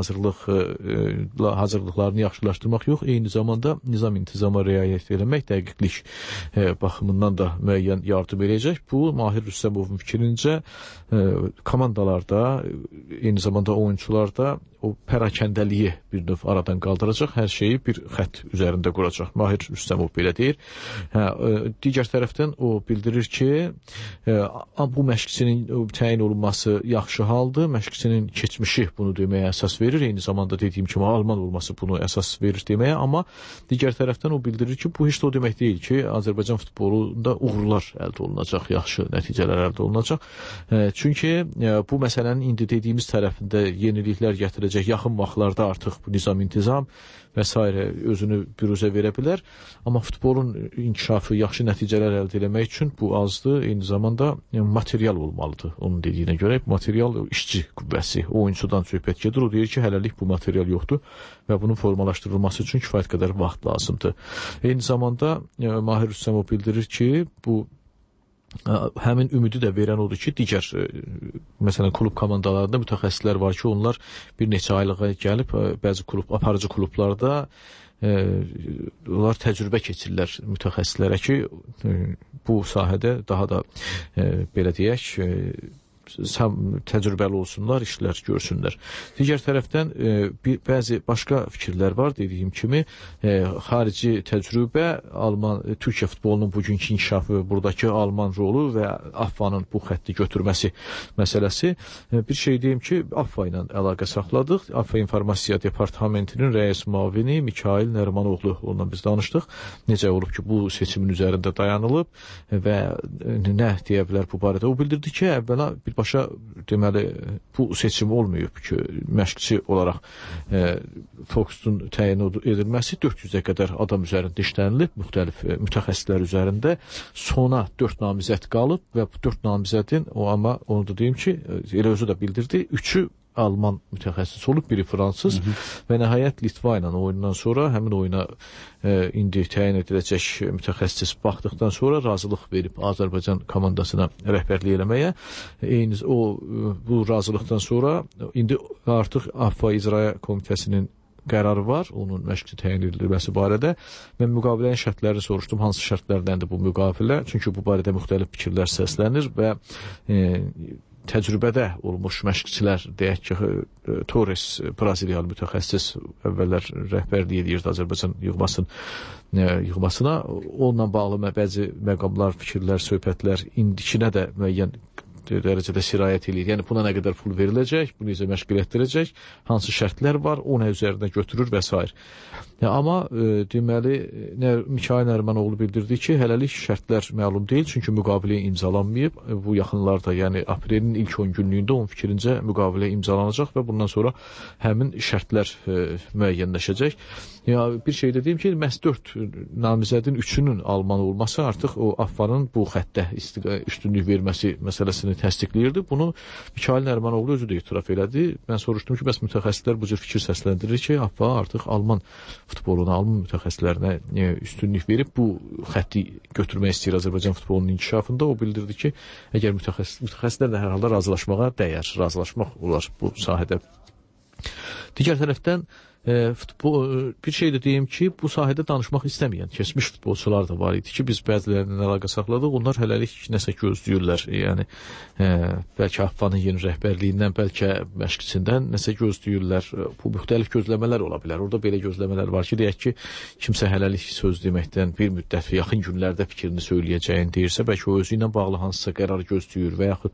hazırlıqlarını yaxşılaşdırmaq yox, eyni zamanda nizam-intizama riayət eləmək, dəqiqlik baxımından da müəyyən yardım edəcək. Bu, Mahir Rüstəmovun fikrincə komandalarda, eyni zamanda oyunçularda o pərakəndəliyi bir növ aradan qaldıracaq, hər şeyi bir xətt üzərində quracaq. Mahir Rüstəmov belə deyir. Digər tərəfdən o bildirir ki, bu məşqçinin təyin olunması yaxşı haldır, məşqçinin keçmişi bunu deməyə əsas verir, eyni zamanda dediyim kimi Alman olması bunu əsas verir deməyə, amma digər tərəfdən o bildirir ki, bu heç də o demək deyil ki, Azərbaycan futbolunda uğurlar əldə olunacaq, yaxşı nəticələr əldə olunacaq. Çünki bu məsələnin indi dediyimiz tərəfində yeniliklər gətirəcək, yaxın vaxtlarda artıq bu nizam-intizam və s. özünü büruzə verə bilər. Amma futbolun inkişafı, yaxşı nəticələr əldə etmək üçün bu azdır, eyni zamanda material olmalıdır. Onun dediyinə görə material işçi qüvvəsi, oyuncudan söhbət gedir. O deyir ki, hələlik bu material yoxdur və bunun formalaşdırılması üçün kifayət qədər vaxt lazımdır. Eyni zamanda Mahir Rüstəmov bildirir ki, bu həmin ümidi də verən odur ki, digər məsələn klub komandalarında mütəxəssislər var ki, onlar bir neçə aylığa gəlib bəzi aparıcı klublarda onlar təcrübə keçirlər mütəxəssislərə ki, bu sahədə daha da belə deyək, təcrübəli olsunlar, işlər görsünlər. Digər tərəfdən bəzi başqa fikirlər var, dediyim kimi, xarici təcrübə, Türkiyə futbolunun bugünkü inkişafı, buradakı Alman rolu və AFFA-nın bu xətti götürməsi məsələsi. Bir şey deyim ki, AFFA ilə əlaqə saxladıq. AFFA İnformasiya Departamentinin rəis müavini Mikayıl Nərimanoğlu, onunla biz danışdıq. Necə olub ki, bu seçimin üzərində dayanılıb və nə deyə bilər bu barədə? O bildirdi ki, əvvəla birbaşa deməli bu seçim olmayıb ki, məşqçi olaraq Foxun təyin edilməsi 400-ə qədər adam üzərində işlənilib, müxtəlif mütəxəssislər üzərində. Sona 4 namizəd qalıb və bu 4 namizədin, amma onu da deyim ki, elə özü də bildirdi, 3-ü Alman mütəxəssis olub, biri fransız və nəhayət Litva ilə oyundan sonra həmin oyuna indi təyin ediləcək mütəxəssis baxdıqdan sonra razılıq verib Azərbaycan komandasına rəhbərlik eləməyə. Bu razılıqdan sonra indi artıq AFFA İcra Komitəsinin qərarı var, onun məşqçi təyin edilməsi barədə. Mən müqavilənin şərtlərini soruşdum, hansı şərtlərdəndir bu müqavilə? Çünki bu barədə müxtəlif fikirlər səslənir və təcrübədə olmuş məşqçilər, deyək ki, Torres, Braziliyalı mütəxəssis əvvəllər rəhbərlik edirdi Azərbaycan yığmasına. Onunla bağlı bəzi məqamlar, fikirlər, söhbətlər indikinə də müəyyən dərəcədə sirayət edir. Yəni buna nə qədər pul veriləcək, bunu necə məşğul etdirəcək, hansı şərtlər var, o nə üzərində götürür və s. Amma deməli Mikayıl Nərimanoğlu bildirdi ki, hələlik şərtlər məlum deyil, çünki müqavilə imzalanmayıb. Bu yaxınlarda, yəni aprelin ilk 10 günlüyündə onun fikrincə müqavilə imzalanacaq və bundan sonra həmin şərtlər müəyyənləşəcək. Bir şey də deyim ki, məhz 4 namizədin 3-ünün Alman olması artıq o AFFA-nın bu xəttə üstünlük verməsi məsələsini təsdiqləyirdi. Bunu Mikayıl Nərimanoğlu özü də etiraf elədi. Mən soruşdum ki, bəs mütəxəssislər bu cür fikir səsləndirir ki, AFFA artıq Alman futboluna, Alman mütəxəssislərinə üstünlük verib bu xətti götürmək istəyir Azərbaycan futbolunun inkişafında. O bildirdi ki, əgər mütəxəssislər də hər halda razılaşmağa dəyər, razılaşmaq olar bu sahədə. Digər tərəfdən bir şey də deyim ki, bu sahədə danışmaq istəməyən keçmiş futbolçular da var idi ki, biz bəzilərinin əlaqə saxladıq. Onlar hələlik nəsə gözləyirlər. Yəni bəlkə AFFA-nın yeni rəhbərliyindən, bəlkə məşqçisindən nəsə gözləyirlər. Bu müxtəlif gözləmələr ola bilər. Orada belə gözləmələr var ki, deyək ki, kimsə hələlik söz deməkdən bir müddət yaxın günlərdə fikrini söyləyəcəyini deyirsə, bəlkə o özü ilə bağlı hansısa qərar gözləyir və yaxud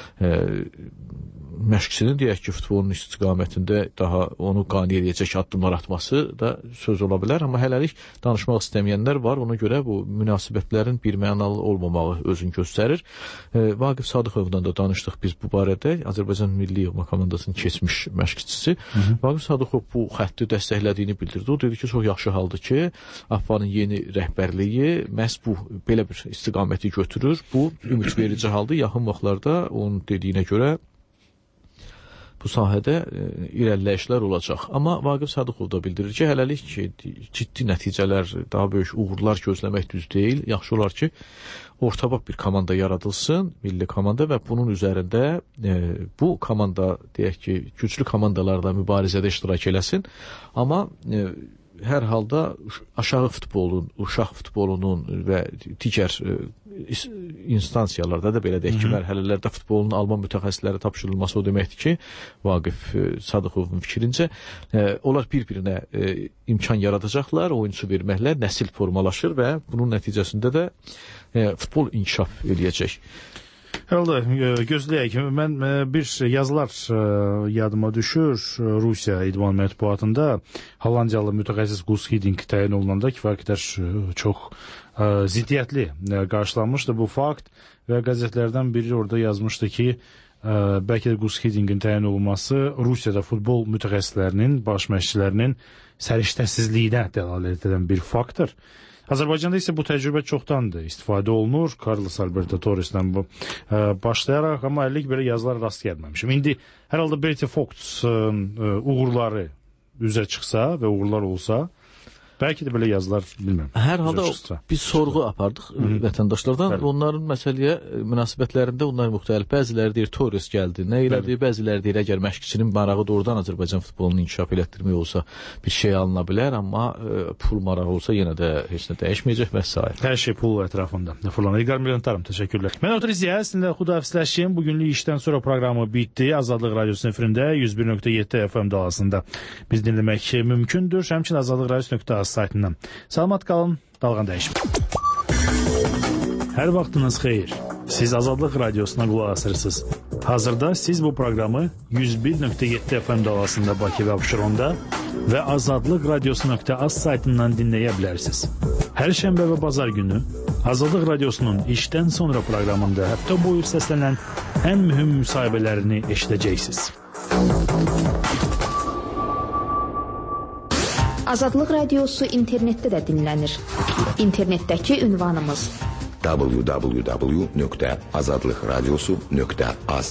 məşqçinin deyək ki, futbolun istiqamətində daha onu qane edəcək addımlar atması da söz ola bilər. Amma hələlik danışmaq istəməyənlər var. Ona görə bu münasibətlərin birmənalı olmamağı özünü göstərir. Vaqif Sadıqovdan da danışdıq biz bu barədə. Azərbaycan Milli Yığma komandasının keçmiş məşqçisi. Vaqif Sadıqov bu xətti dəstəklədiyini bildirdi. O dedi ki, çox yaxşı haldır ki, AFFA-nın yeni rəhbərliyi məhz bu belə bir istiqaməti götürür. Bu ümidverici haldır. Yaxın vaxtlarda onun dediyinə görə bu sahədə irəliləyişlər olacaq. Amma Vaqif Sadıqov da bildirir ki, hələlik ki, ciddi nəticələr, daha böyük uğurlar gözləmək düz deyil. Yaxşı olar ki, ortabab bir komanda yaradılsın, milli komanda və bunun üzərində bu komanda, deyək ki, güclü komandalarda mübarizədə iştirak eləsin. Amma hər halda aşağı futbolun, uşaq futbolunun və digər instansiyalarda da belə deyək ki, mərhələlərdə futbolun Alman mütəxəssislərə tapşırılması o deməkdir ki, Vaqif Sadıqovun fikrincə, onlar bir-birinə imkan yaradacaqlar, oyunçu verməklə nəsil formalaşır və bunun nəticəsində də futbol inkişaf eləyəcək. Herhalde gözləyək. Mən bir yazılar yadıma düşür. Rusiya idman mətbuatında Hollandiyalı mütəxəssis Gus Hiddink təyin olunanda kifayət qədər çox ziddiyyətli qarşılanmışdı bu fakt və qəzetlərdən biri orada yazmışdı ki, bəlkə də Gus Hiddinkin təyin olunması Rusiyada futbol mütəxəssislərinin, baş məşqçilərinin səriştəsizliyinə dəlalət edən bir faktdır. Azərbaycanda isə bu təcrübə çoxdandır istifadə olunur. Carlos Alberto Torres'dən başlayaraq, amma əllik belə yazılara rast gəlməmişim. İndi hər halda Bertie Fox uğurları üzə çıxsa və uğurlar olsa, Bəlkə də belə yazılar, bilmirəm. Hər halda biz sorğu apardıq vətəndaşlardan. Onların məsələyə münasibətlərində onlar müxtəlif. Bəziləri deyir Torres gəldi. Nə elədi? Bəziləri deyir əgər məşqçinin marağı doğrudan Azərbaycan futbolunu inkişaf elətdirmək olsa bir şey alına bilər, amma pul marağı olsa yenə də heç nə dəyişməyəcək və s. Hər şey pul ətrafında. Fırlan İlqar Milyantarım, təşəkkürlər. Mən otur izləyən, sizinlə xudahafizləşim. Bugünlük işdən sonra proqramı bitdi. Azadlıq Radiosunun efirində 101.7 FM dalğasında biz dinləmək mümkündür. Həmçinin azadlıqradiosu.az saytından. Salamat qalın, dalğan dəyişmir. Hər vaxtınız xeyir. Siz Azadlıq Radiosuna qulaq asırsınız. Hazırda siz bu proqramı 101.7 FM dalğasında Bakı və Abşeronda və azadlıqradiosu.az saytından dinləyə bilərsiniz. Hər şənbə və bazar günü Azadlıq Radiosunun işdən sonra proqramında həftə boyu səslənən ən mühüm müsahibələrini eşidəcəksiniz. Azadlıq Radiosu internetdə də dinlənir. İnternetdəki ünvanımız www.azadlıqradiosu.az.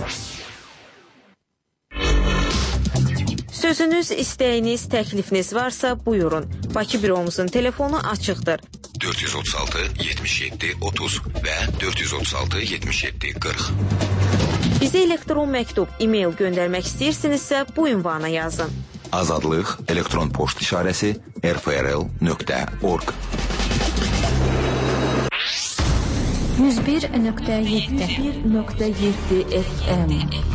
Sözünüz, istəyiniz, təklifiniz varsa buyurun. Bakı büromuzun telefonu açıqdır. 436 77 30 və 436 77 40. Bizə elektron məktub, e-mail göndərmək istəyirsinizsə bu ünvana yazın. Azadlıq elektron poçt işarəsi rfrl.org. 101.7 FM